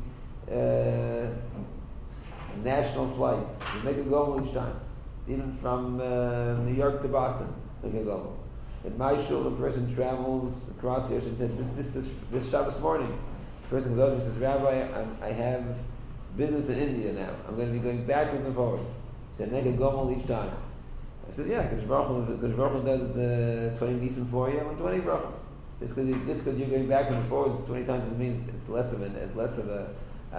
uh, national flights, they make a goal each time, even from uh, New York to Boston, make a goal. In my shul, a person travels across the ocean and said, this, this, this, this Shabbos morning, the person goes and says, Rabbi, I'm, I have business in India now. I'm going to be going backwards and forwards. So I make a gomel each time. I said, yeah, Kodesh Baruch Hu, Kodesh Baruch Hu does uh, twenty nisim for you, I want twenty brachos. Just because you, just because you're going backwards and forwards twenty times, it means it's less of an, it's less of a, a,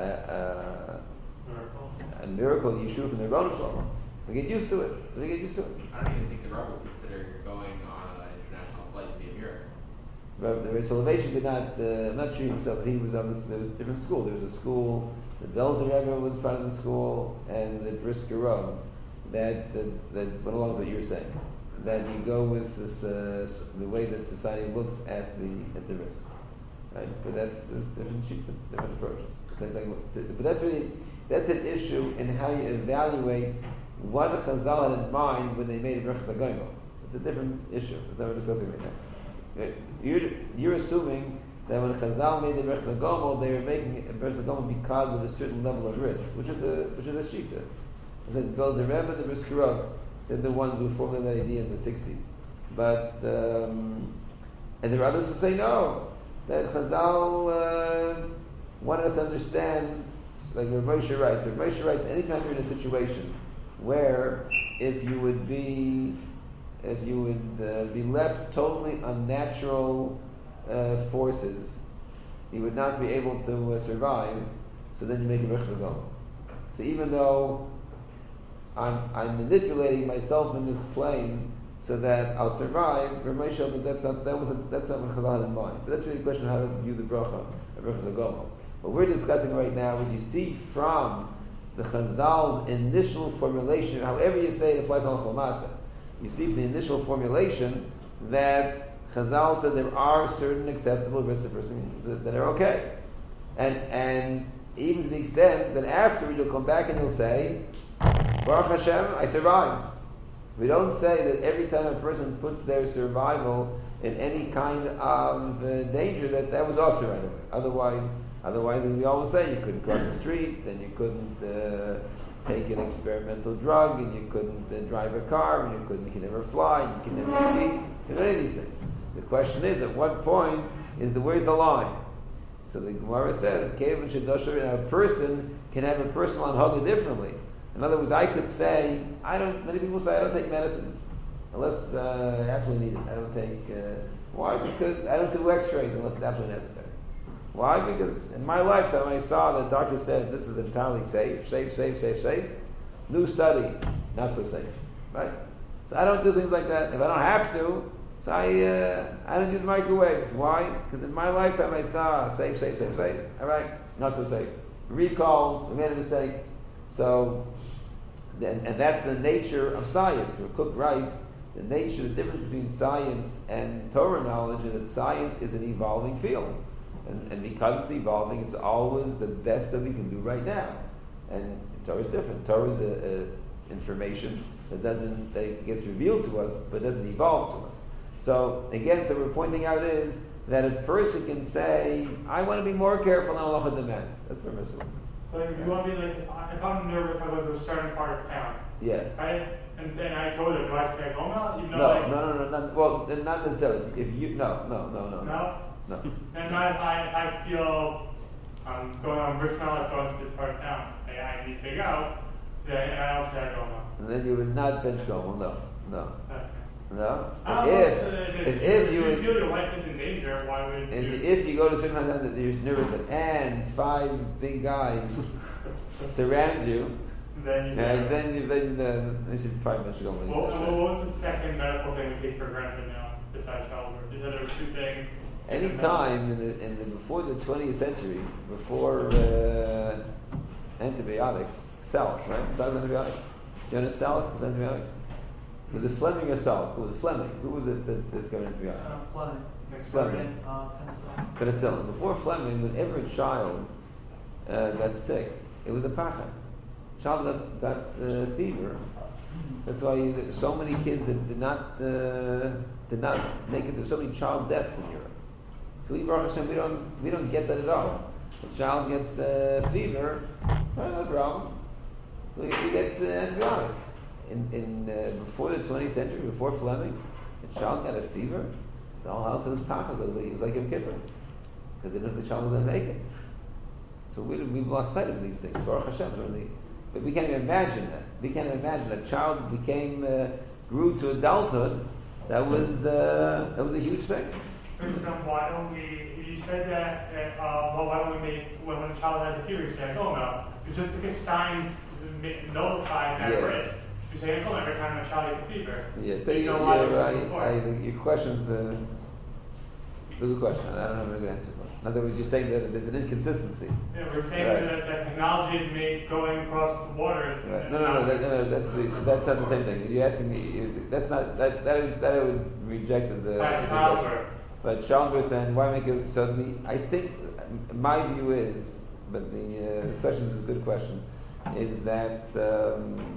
a, Miracle. a miracle Yeshua from the Rebbeinu Shalom. We get used to it. So they get used to it. I don't even think the Rebbe would consider going on an international flight to be a miracle. But the Soloveitchik did not, uh, I'm not sure himself, but he was on this, there was a different school. There was a school, the Belzer Rebbe was part of the school, and the Brisker Rebbe, that, that, that went along with what you were saying. That you go with this, uh, the way that society looks at the, at the risk. Right? But that's the different cheapness, different approaches. Same thing with, but that's really, that's an issue in how you evaluate what Chazal had in mind when they made Berachos HaGoyim. It's a different issue. That's what we're discussing right now. You're, you're assuming that when Chazal made the Berachos HaGoyim, they were making a Berachos HaGoyim because of a certain level of risk, which is a which is a shita. The Belzer Rebbe, the Brisker Rebbe, they're the ones who formulated that idea in the sixties. But um, and there are others who say no, that Chazal uh, wanted us to understand, like Rav Moshe writes. Rav Moshe writes, anytime you're in a situation where if you would be, if you would uh, be left totally on natural uh, forces, you would not be able to uh, survive. So then you make a Berachos HaGoyim. So even though I'm, I'm manipulating myself in this plane so that I'll survive, Rav Moshe, but that's not that was a, that's not what Chazal had in mind. But that's really a question of how to view the bracha of Berachos HaGoyim. What we're discussing right now is you see from the Chazal's initial formulation, however you say it applies to Halacha L'Maaseh, you see from the initial formulation that Chazal said there are certain acceptable risks of person that, that are okay. And and even to the extent that afterward you'll come back and you'll say, Baruch Hashem, I survived. We don't say that every time a person puts their survival in any kind of uh, danger that that was also right away. Otherwise, otherwise, as we always say, you couldn't cross the street, and you couldn't uh, take an experimental drug, and you couldn't uh, drive a car, and you couldn't, you can never fly, you can never ski, you can do any of these things. The question is, at what point is the where's the line? So the Gemara says, Kevin Shadosher, a person can have a personal anhaga differently. In other words, I could say, I don't. Many people say I don't take medicines unless uh, absolutely needed. I don't take. Uh, why? Because I don't do X-rays unless it's absolutely necessary. Why? Because in my lifetime I saw that doctor said this is entirely safe, safe, safe, safe, safe. New study, not so safe. Right? So I don't do things like that. If I don't have to, so I uh, I don't use microwaves. Why? Because in my lifetime I saw safe, safe, safe, safe. All right, not so safe. Recalls, we made a mistake. So. And, and that's the nature of science. Where Cook writes, the nature, the difference between science and Torah knowledge is that science is an evolving field. And, and because it's evolving, it's always the best that we can do right now. And Torah is different. Torah is a, a information that doesn't, that gets revealed to us, but doesn't evolve to us. So again, so we're pointing out is that a person can say, I want to be more careful than Allah demands. That's permissible. Like if you want to be like, if I- if I'm nervous, I go to a certain part of town, Yeah. right? And then I go there, do I stay home now? You know, No, like, no, no, no, no. Well, not necessarily. If you, no, no, no, no, no? no. And not if I, if I feel I'm going on risk my life going to this part of town, and I need to go, then and I don't say I go now. And then you would not bench Gomer. No, no, That's no. I don't If, know, if, so if, if, if you you would, feel your life is in danger, why would if, you? if you go to a certain time that you're nervous and five big guys surround you, then you and then you, then uh, they should probably bench Gomer. What, what was the second medical thing we take for granted now besides childbirth? You said there were two things. Any time in the, in the before the twentieth century, before uh, antibiotics, Salk, right? Salk antibiotics. Do you know Salk was antibiotics? Was it Fleming or Salk? Who was it Fleming? Who was it that discovered antibiotics? Uh, Fleming. Fleming. Uh, penicillin. Penicillin. Before Fleming, whenever a child uh, got sick, it was a pachad. Child got, got uh, fever. That's why so many kids that did not uh, did not make it. There's so many child deaths in Europe. So we, Baruch Hashem, we don't, we don't get that at all. If a child gets uh, fever, well, no problem. So we, we get uh, antibiotics. In, in uh, before the twentieth century, before Fleming, a child got a fever, the whole house was pachas. It was like, it was like a kipper. Because they knew the child was going to make it. So we, we've lost sight of these things. Baruch Hashem, really. But we can't even imagine that. We can't imagine a child became, uh, grew to adulthood. That was, uh, that was a huge thing. First, um, why don't we, you said that, uh, well, why don't we make, when, when a child has a fever, you say, no, no. It's just because science notified that Yeah. risk. You say, no, every time a child gets a fever. Yeah, so There's you, no you, logic uh, to before. I, I, your question's, uh, it's a good question. I don't have a good answer for it. In other words, you're saying that there's an inconsistency. Yeah, we're saying Right. that, that technology is made going across the waters. Right. No, no, no, that, no, no, that's the, that's not the same thing. You're asking me. You, that's not that that is, that I would reject as a. By as a childbirth. But childbirth and why make it so? The, I think my view is, but the, uh, the question is a good question, is that um,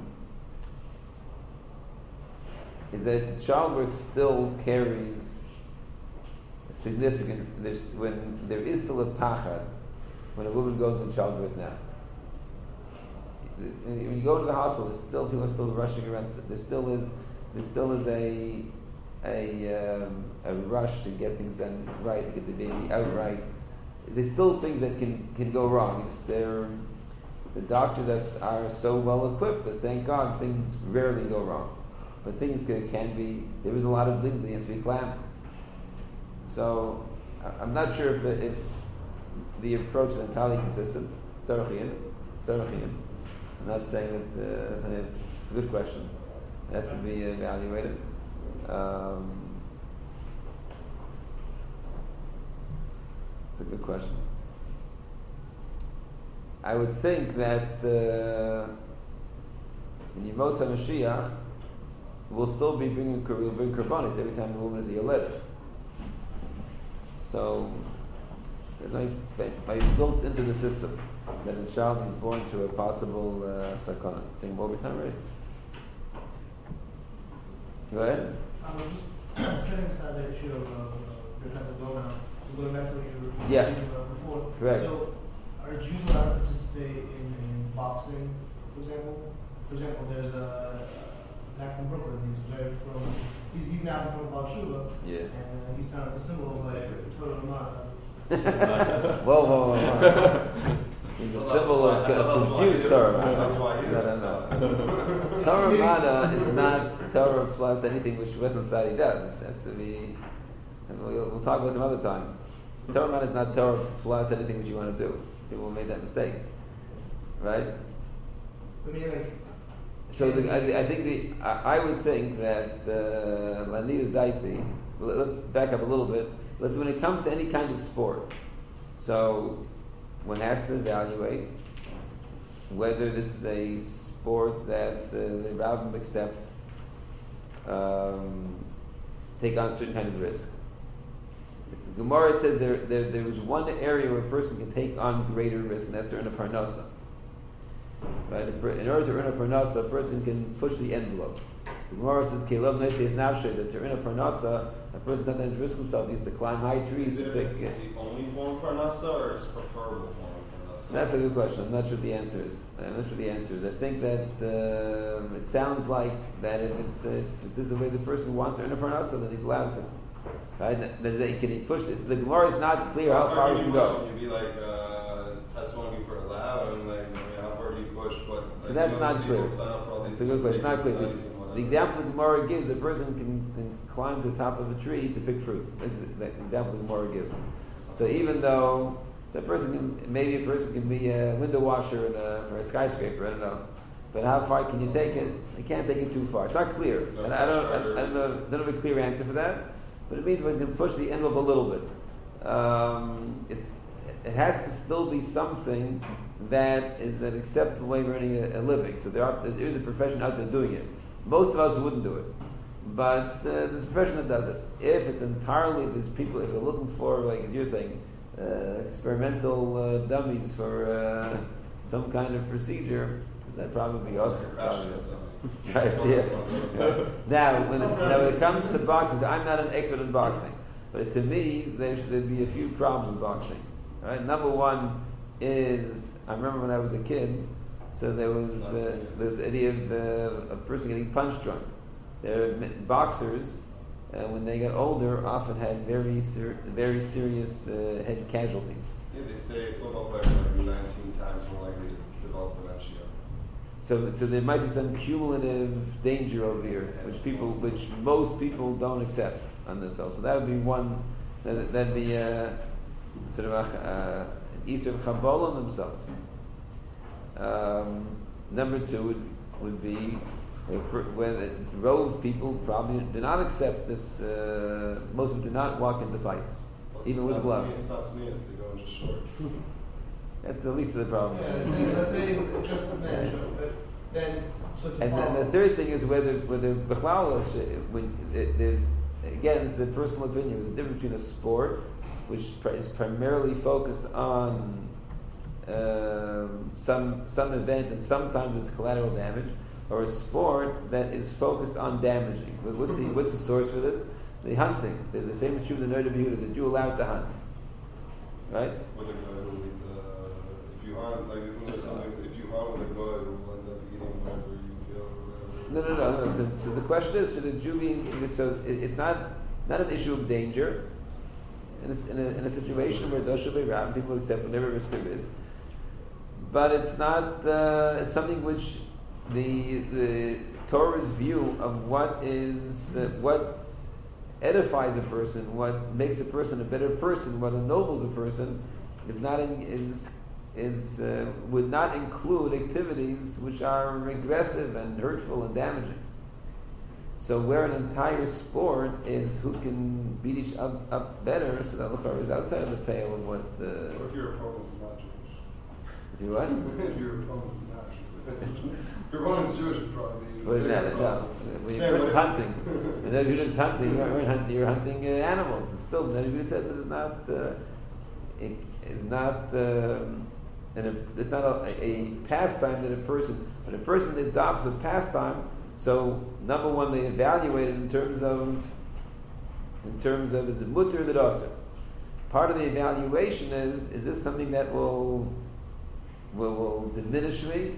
is that childbirth still carries a significant. There's when there is still a pachad when a woman goes into childbirth now. When you go to the hospital, there's still people are still rushing around. There still is, there still is a a um, a rush to get things done right, to get the baby out right. There's still things that can, can go wrong. It's there, the doctors are, are so well equipped that thank God things rarely go wrong. But things can, can be. There is a lot of bleeding that has to be clamped. So I- I'm not sure if if the approach is entirely consistent. Tzarachian, tzarachian. I'm not saying that uh, it's a good question. It has to be evaluated. Um, it's a good question. I would think that uh, in Yemos HaMashiach we'll still be bringing we'll bring korbanos every time the woman is a yoledes. So it's like built into the system that a child is born to a possible uh, sakana. Think over time, right? Go ahead. Um, just setting aside the issue of uh, your type of go now, going back to what you were Yeah. saying about before. Correct. So, are Jews allowed to participate in, in boxing, for example? For example, there's a, a guy from Brooklyn. He's very from. He's, he's now become about Shuba. Yeah. And uh, he's kind of the symbol of like Torah Ramah. whoa, whoa, whoa, whoa. He's a Well, symbol of that's why- uh, that's why confused you- Torah. that's why you- No, no, no. Torah Mada is not Torah plus anything which Western society does. It has to be, and we'll, we'll talk about some other time. Torah Mada is not Torah plus anything which you want to do. People made that mistake. Right? I mean, like. So the, I, I think the I, I would think that Lanidas Daiti. Let's back up a little bit. Let's when it comes to any kind of sport. So one has to evaluate whether this is a sport that uh, the rabbim accept, um, take on a certain kind of risk. The Gemara says there, there there is one area where a person can take on greater risk, and that's to earn a parnasa. Right? In order to earn a parnasa, a person can push the envelope. The Gemara says, "Kelov neises nafshe," that to earn a parnasa, a person sometimes risks himself. He used to climb high trees Is to it pick. it's Yeah. the only form of parnasa or is preferable form of parnasa? That's a good question. I'm not sure the answer is. I'm not sure the answer is. I think that um it sounds like that if it's if this is the way the person wants to earn a parnasa, then he's allowed to. Right? Then they, can he push it? The Gemara is not clear how far he can go. You'd be like, uh, that's one of you for allowed, and like, I mean, how far do you push? But So like, that's you know, not these people clear. sign up for all these It's a good question. Not clear. The, studies and whatnot. the example the Gemara gives: a person can, can climb to the top of a tree to pick fruit. This is the example the Gemara gives. So even though so a person can, maybe a person can be a window washer in a, for a skyscraper. I don't know. But how far can you take it? You can't take it too far. It's not clear. No And I don't, I, I charters. don't know. Don't have a clear answer for that. But it means we can push the envelope a little bit. Um, it's it has to still be something that is an acceptable way of earning a, a living. So there are there is a profession out there doing it. Most of us wouldn't do it, but uh, there's a profession that does it. If it's entirely there's people if they're looking for like as you're saying uh, experimental uh, dummies for uh, some kind of procedure, that probably be awesome. Probably. Right, yeah. Yeah. Now, when, it's, now when it comes to boxing, I'm not an expert in boxing, But to me, there should there'd be a few problems with boxing. Right? Number one is, I remember when I was a kid, so there was uh, there was the idea of uh, a person getting punch drunk. There are boxers, uh, when they got older, often had very ser- very serious uh, head casualties. Yeah, they say football players are like nineteen times more likely to develop dementia. So, so there might be some cumulative danger over here, which people, which most people don't accept on themselves. So that would be one. That, that'd be a, sort of a, an Easter of Kabbalah on themselves. Um, number two would, would be where the rove people probably do not accept this. Uh, most people do not walk into fights, Plus even it's with not gloves. It's not sneeze, they go in just shorts. That's the least of the problem. Yeah, let's say, let's say just the man, sure, but then, so to And follow. then the third thing is whether whether Bechlal is, when it, there's again it's a personal opinion. There's a difference between a sport, which pr- is primarily focused on um, some some event and sometimes it's collateral damage, or a sport that is focused on damaging. But what's the what's the source for this? The hunting. There's a famous Jew in the Nerd of Yehuda. Is a Jew allowed to hunt? Right? With a guy who, uh, if you hunt, like it's like something, if you hunt with a guy who will end up eating whatever you kill or No, whatever. no, no, no. So, so the question is, should a Jew be, so it, it's not, not an issue of danger in a, in a, in a situation where those should be around, people accept whatever risk there is. But it's not uh, something which the the Torah's view of what is, uh, what edifies a person, what makes a person a better person, what ennobles a person, is not in, is is uh, would not include activities which are regressive and hurtful and damaging. So where an entire sport is who can beat each other up better, so that Luchar is outside of the pale of what. Uh, What if your opponent's not Jewish? if you what? If your opponent's not Jewish. If your opponent's Jewish, would probably be. What is that? No. When you're first hunting, and then you're just hunting, you're hunting, you're hunting uh, animals, and still, then you said this is not, uh, it is not, um, and a, it's not a, a pastime that a person, when a person adopts a pastime, so number one, they evaluate it in terms of, in terms of, is it mutter or is it asr? Part of the evaluation is, is this something that will, will, will diminish me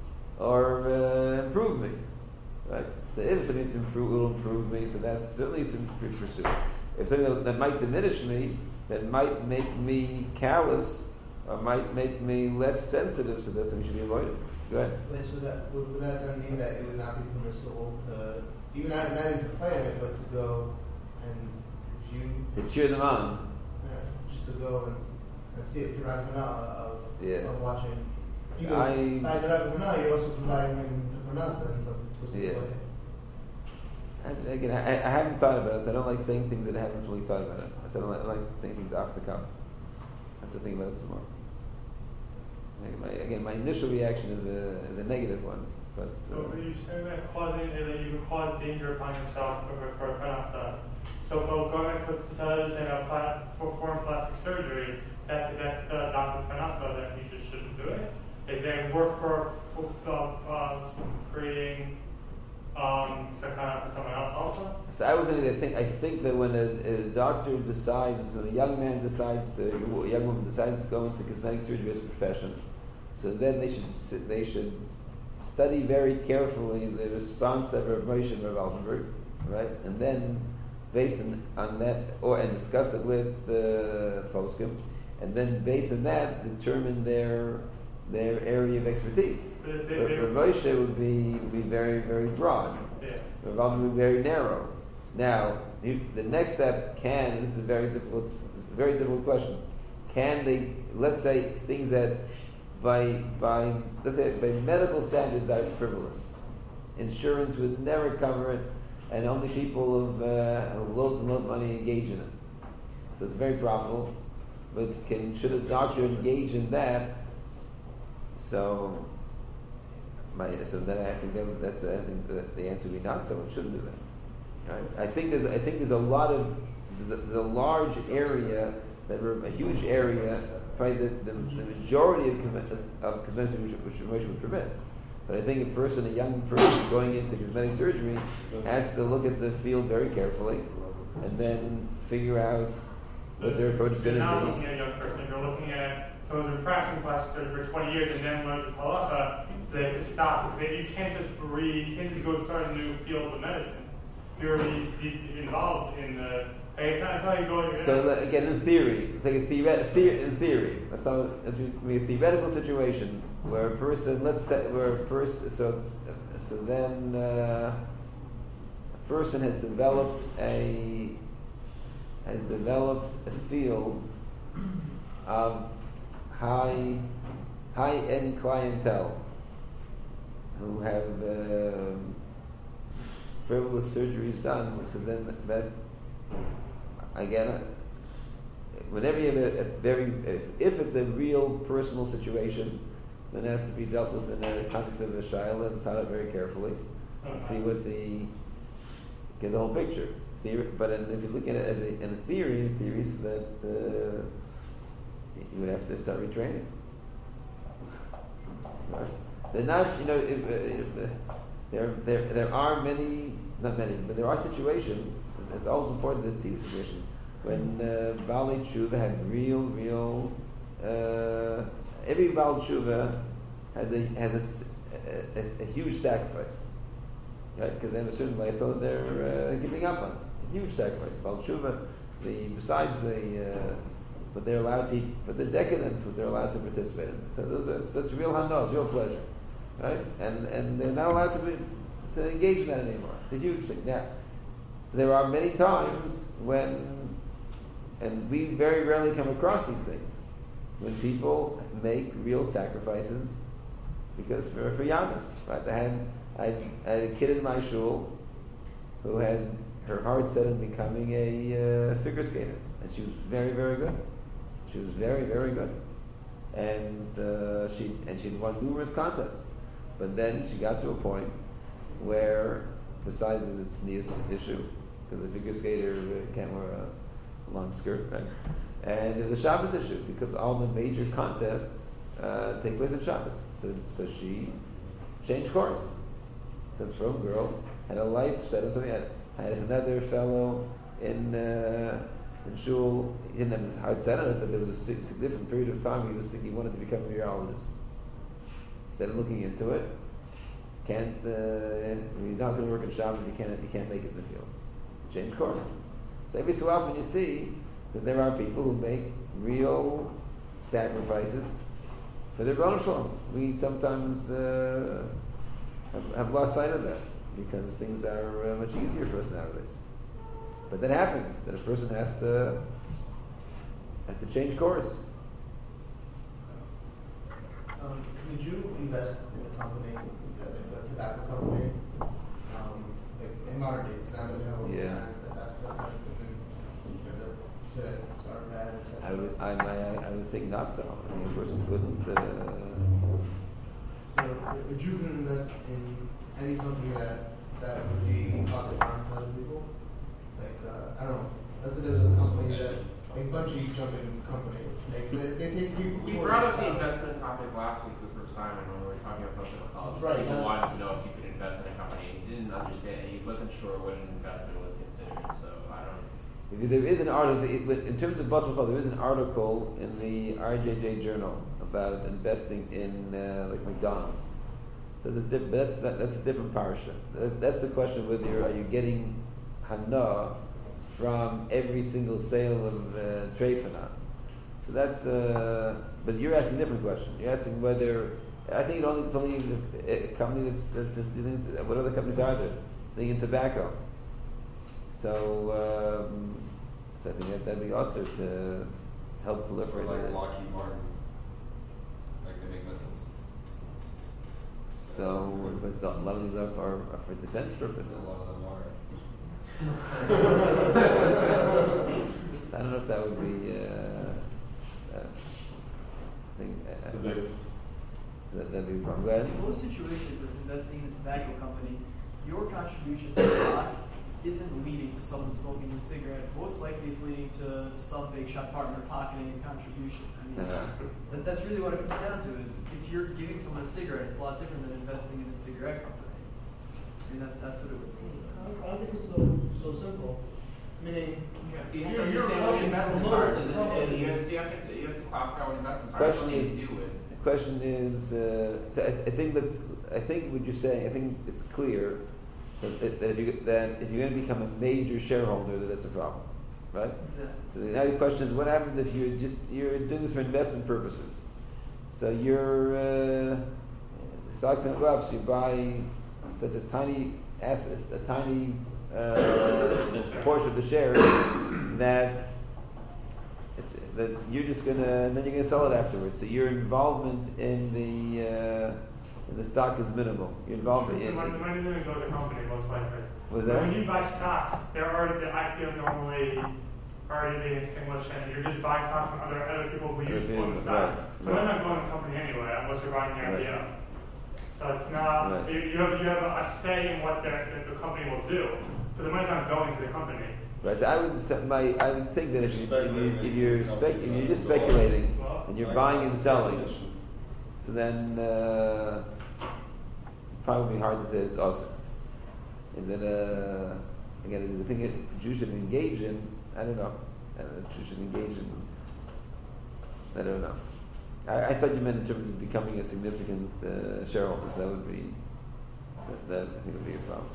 or uh, improve me? Right? So if something to improve, will improve me, so that's certainly to pursue. If something that, that might diminish me, that might make me callous, or might make me less sensitive, so that's something should be avoided. Go ahead. Wait, so that, would, would that then mean that it would not be permissible to, even not, not even to fight it, but to go and view, To cheer them on. yeah, just to go and, and see it, the rationale of, Yeah. of watching. So Because I- by the rationale, you're also providing him the pronounced in some twisted Yeah. way. I, again, I, I haven't thought about it, so I don't like saying things that I haven't fully thought about it. I said I don't like, I don't like saying things off the cuff. I have to think about it some more. Again, my, again, my initial reaction is a is a negative one, but So uh, are you saying that causing that you would cause danger upon yourself for for a panasa? So well, going back to what Cecilia was saying about pla- for foreign plastic surgery, that that's the doctor panasa that he just shouldn't do it. Is there work for, for uh, uh, creating um, sakana for someone else also? so I would think I think I think that when a, a doctor decides, when a young man decides to, a young woman decides to go into cosmetic surgery as a profession, so then they should sit, they should study very carefully the response of Rav Moshe and Rav Altenberg, right, and then based on, on that, or and discuss it with the uh, poskim, and then based on that determine their their area of expertise. But if they- Rav they- Rav Moshe would be would be very very broad. Yeah. Rav Altenberg would be very narrow. Now you, the next step can, and this is a very difficult, very difficult question. Can they, let's say, things that by by let's say by medical standards are frivolous, insurance would never cover it, and only people of uh, loads and loads of money engage in it. So it's very profitable. But can should a doctor engage in that? So, my so then I think that, that's I think the, the answer would be not. Someone shouldn't do that. Right? I think there's I think there's a lot of the, the large area that a huge area, probably the, the, the majority of cosmetics of cosmetic surgery which Moshe would permit. But I think a person, a young person going into cosmetic surgery, has to look at the field very carefully and then figure out what their approach is You're going not to looking be. at a young person, you're looking at someone who's been practicing plastic surgery for twenty years and then learns this halacha, so they have to stop, because they, you can't just read, you can't just go start a new field of medicine. You're already deep involved in the, like, it's not, it's not like you go, So uh, again, in theory, it's like a theoret- the- in theory, that's how it would be a theoretical situation where a person, let's say, where a person, so, so then uh, a person has developed a, has developed a field of high, high-end clientele who have uh, frivolous surgeries done. So then that, again, whenever you have a, a very, if, if it's a real personal situation, then it has to be dealt with in the context of a shaila and thought out very carefully, and see what the, get the whole picture. Theory, but in, if you look at it as a, in a theory, theories that uh, you would have to start retraining. Right? They're not, you know, if, if, if, there, there, there are many, not many, but there are situations. It's always important to see the situation when uh, Baalei Tshuva have real, real. Uh, every Baal Tshuva has a has a, a, a huge sacrifice, right? Because they have a certain lifestyle that they're uh, giving up on. A huge sacrifice. Baal Tshuva, the besides the, uh, but they're allowed to, but the decadence, what they're allowed to participate in. So those are such real hana, it's real pleasure, right? And and they're not allowed to be to engage in that anymore. It's a huge thing. Now, there are many times when, and we very rarely come across these things, when people make real sacrifices because for for Yamas, right? I had I had, I had a kid in my shul who had her heart set on becoming a uh, figure skater, and she was very very good. She was very very good, and uh, she and she'd won numerous contests, but then she got to a point where, besides its tznius issue, because a figure skater can't wear a long skirt, right? And it was a Shabbos issue because all the major contests uh, take place on Shabbos. So, so she changed course. So from girl had a life set up something. I had another fellow in uh, in shul. He didn't have his heart set on it, but there was a significant period of time he was thinking he wanted to become a urologist. Instead of looking into it, can't. Uh, when you're not going to work in Shabbos, you can't. You can't make it in the field. Change course. So every so often you see that there are people who make real sacrifices for their own shalom. We sometimes uh, have, have lost sight of that because things are uh, much easier for us nowadays. But that happens, that a person has to has to change course. Um, could you invest in a company, like a tobacco company, um, like in modern days, now that we have all these Yeah. signs that that's a kind of thing, you know, that start bad, et cetera. I would, I, I, I would think not so. I mean, a person couldn't. Uh, So, a Jew can invest in any company that that would be causing harm to other people. Like, uh, I don't know. Let's say there's a company that, like bungee jumping company, like they, they take people. We towards brought up the stuff. investment topic last week with Reb Simon when we were talking about Postal College. Right, People yeah. wanted to know if you could invest in a company. He didn't understand. He wasn't sure what an investment was considered. So I don't. If there is an article, in terms of Basel, there is an article in the R J J Journal about investing in uh, like McDonald's. So that's diff- that's that, that's a different parasha. That, that's the question: whether you're, are you getting hana from every single sale of uh, treifana? So that's. Uh, but you're asking a different question. You're asking whether. I think it only, it's only a, a company that's that's dealing. What other companies are there? Dealing in tobacco. So, um, so I think that that'd be also to help Or proliferate like it. Lockheed Martin, like they make missiles. So, but the, a lot of those are, are, are for defense purposes. A lot of them are. So I don't know if that would be. Uh, uh, I think uh, It's too big. that that'd be a problem. Go ahead. In most situations with investing in a tobacco company, your contribution to the stock isn't leading to someone smoking a cigarette. Most likely it's leading to some big shot partner pocketing a contribution. I mean, Uh-huh. that, that's really what it comes down to is if you're giving someone a cigarette, it's a lot different than investing in a cigarette company. I mean, that, that's what it would seem. I don't think it's so, so simple. Meaning, So you have You're- to you're understand what helping investments promote are, the doesn't, it, company. you have, so you have to, you have to classify what investments are, Question nothing is- to do with. The question is, uh, so I, I think that's, I think what you're saying, I think it's clear that, that, that if you, that if you're gonna become a major shareholder, that that's a problem, right? Exactly. So the, now the question is, what happens if you're just, you're doing this for investment purposes? So you're, uh, the stock's gonna go up, so you buy such a tiny aspect, a tiny, uh, portion of the shares that it's, that you're just gonna, and then you're gonna sell it afterwards. So your involvement in the, uh, in the stock is minimal. Your involvement The in, money, the money doesn't go to the company most likely. Was But that? When you buy stocks, they're already, the I P O normally already being extinguished and you're just buying stocks from other, other people who Other used to own the people, stock. right, So right. they're not going to the company anyway unless you're buying the I P O. Right. So it's not, Right. you, you have, you have a say in what the, that the company will do, but the money's not going to the company. right, so I would, say- my, I would think that if you, if you, Speculating. if you're spec, if you're just speculating, and you're buying and selling, so then, uh, probably be hard to say it's awesome. Is it uh again, is it the thing that Jews should engage in? I don't know. I don't know if Jews should engage in, I don't know. I, I thought you meant in terms of becoming a significant uh, shareholder, so that would be, that, that I think would be a problem.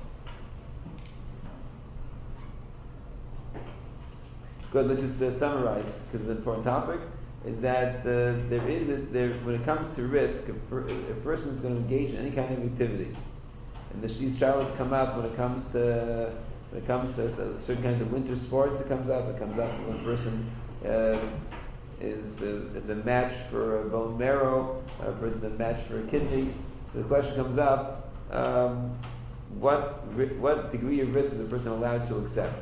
Good, let's just uh, summarize, because it's an important topic, is that uh, there is, a, there, when it comes to risk, a, per, a person is going to engage in any kind of activity. And the, these trials come up when it comes to, when it comes to certain kinds of winter sports, it comes up, it comes up when a person uh, is, uh, is a match for a bone marrow, or a person is a match for a kidney. So the question comes up, um, what, what degree of risk is a person allowed to accept?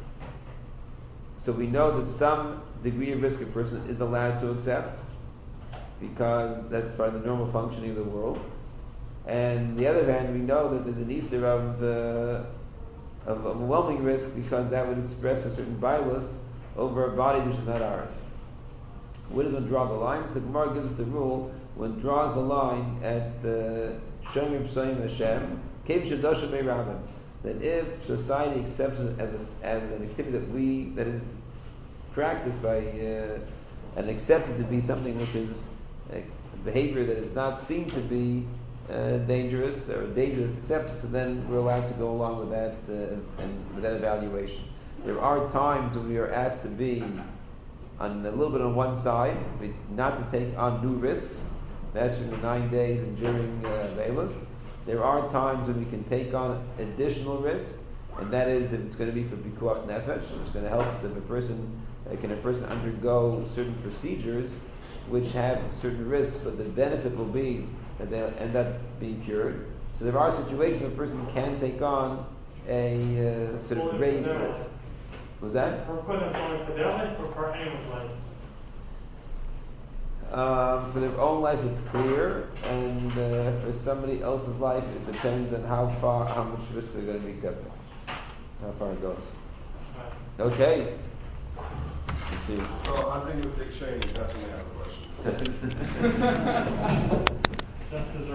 So we know that some degree of risk a person is allowed to accept because that's part of the normal functioning of the world. And on the other hand, we know that there's an issue of, uh, of overwhelming risk because that would express a certain bias over a body which is not ours. Where does one draw the line? So the Gemara gives us the rule, one draws the line at Shomer Psoim Hashem, Kev Shadosha Meirabim. That if society accepts it as, a, as an activity that we, that is practiced by, uh, and accepted to be something which is a behavior that is not seen to be uh, dangerous, or a danger that's accepted, so then we're allowed to go along with that, uh, and with that evaluation. There are times when we are asked to be on a little bit on one side, not to take on new risks. That's during the nine days and during uh, Velas. There are times when we can take on additional risk, and that is if it's going to be for pikuach nefesh, it's going to help us if a person uh, can a person undergo certain procedures which have certain risks, but the benefit will be that they'll end up being cured. So there are situations where a person can take on a uh, sort of raised risk. Was that? For putting only for their life or for anyone's life? Um, for their own life, it's clear, and uh, for somebody else's life, it depends on how far, how much risk they're going to be accepting, how far it goes. Okay. Let's see. So I'm thinking with Dick Cheney, definitely have a question. Just as a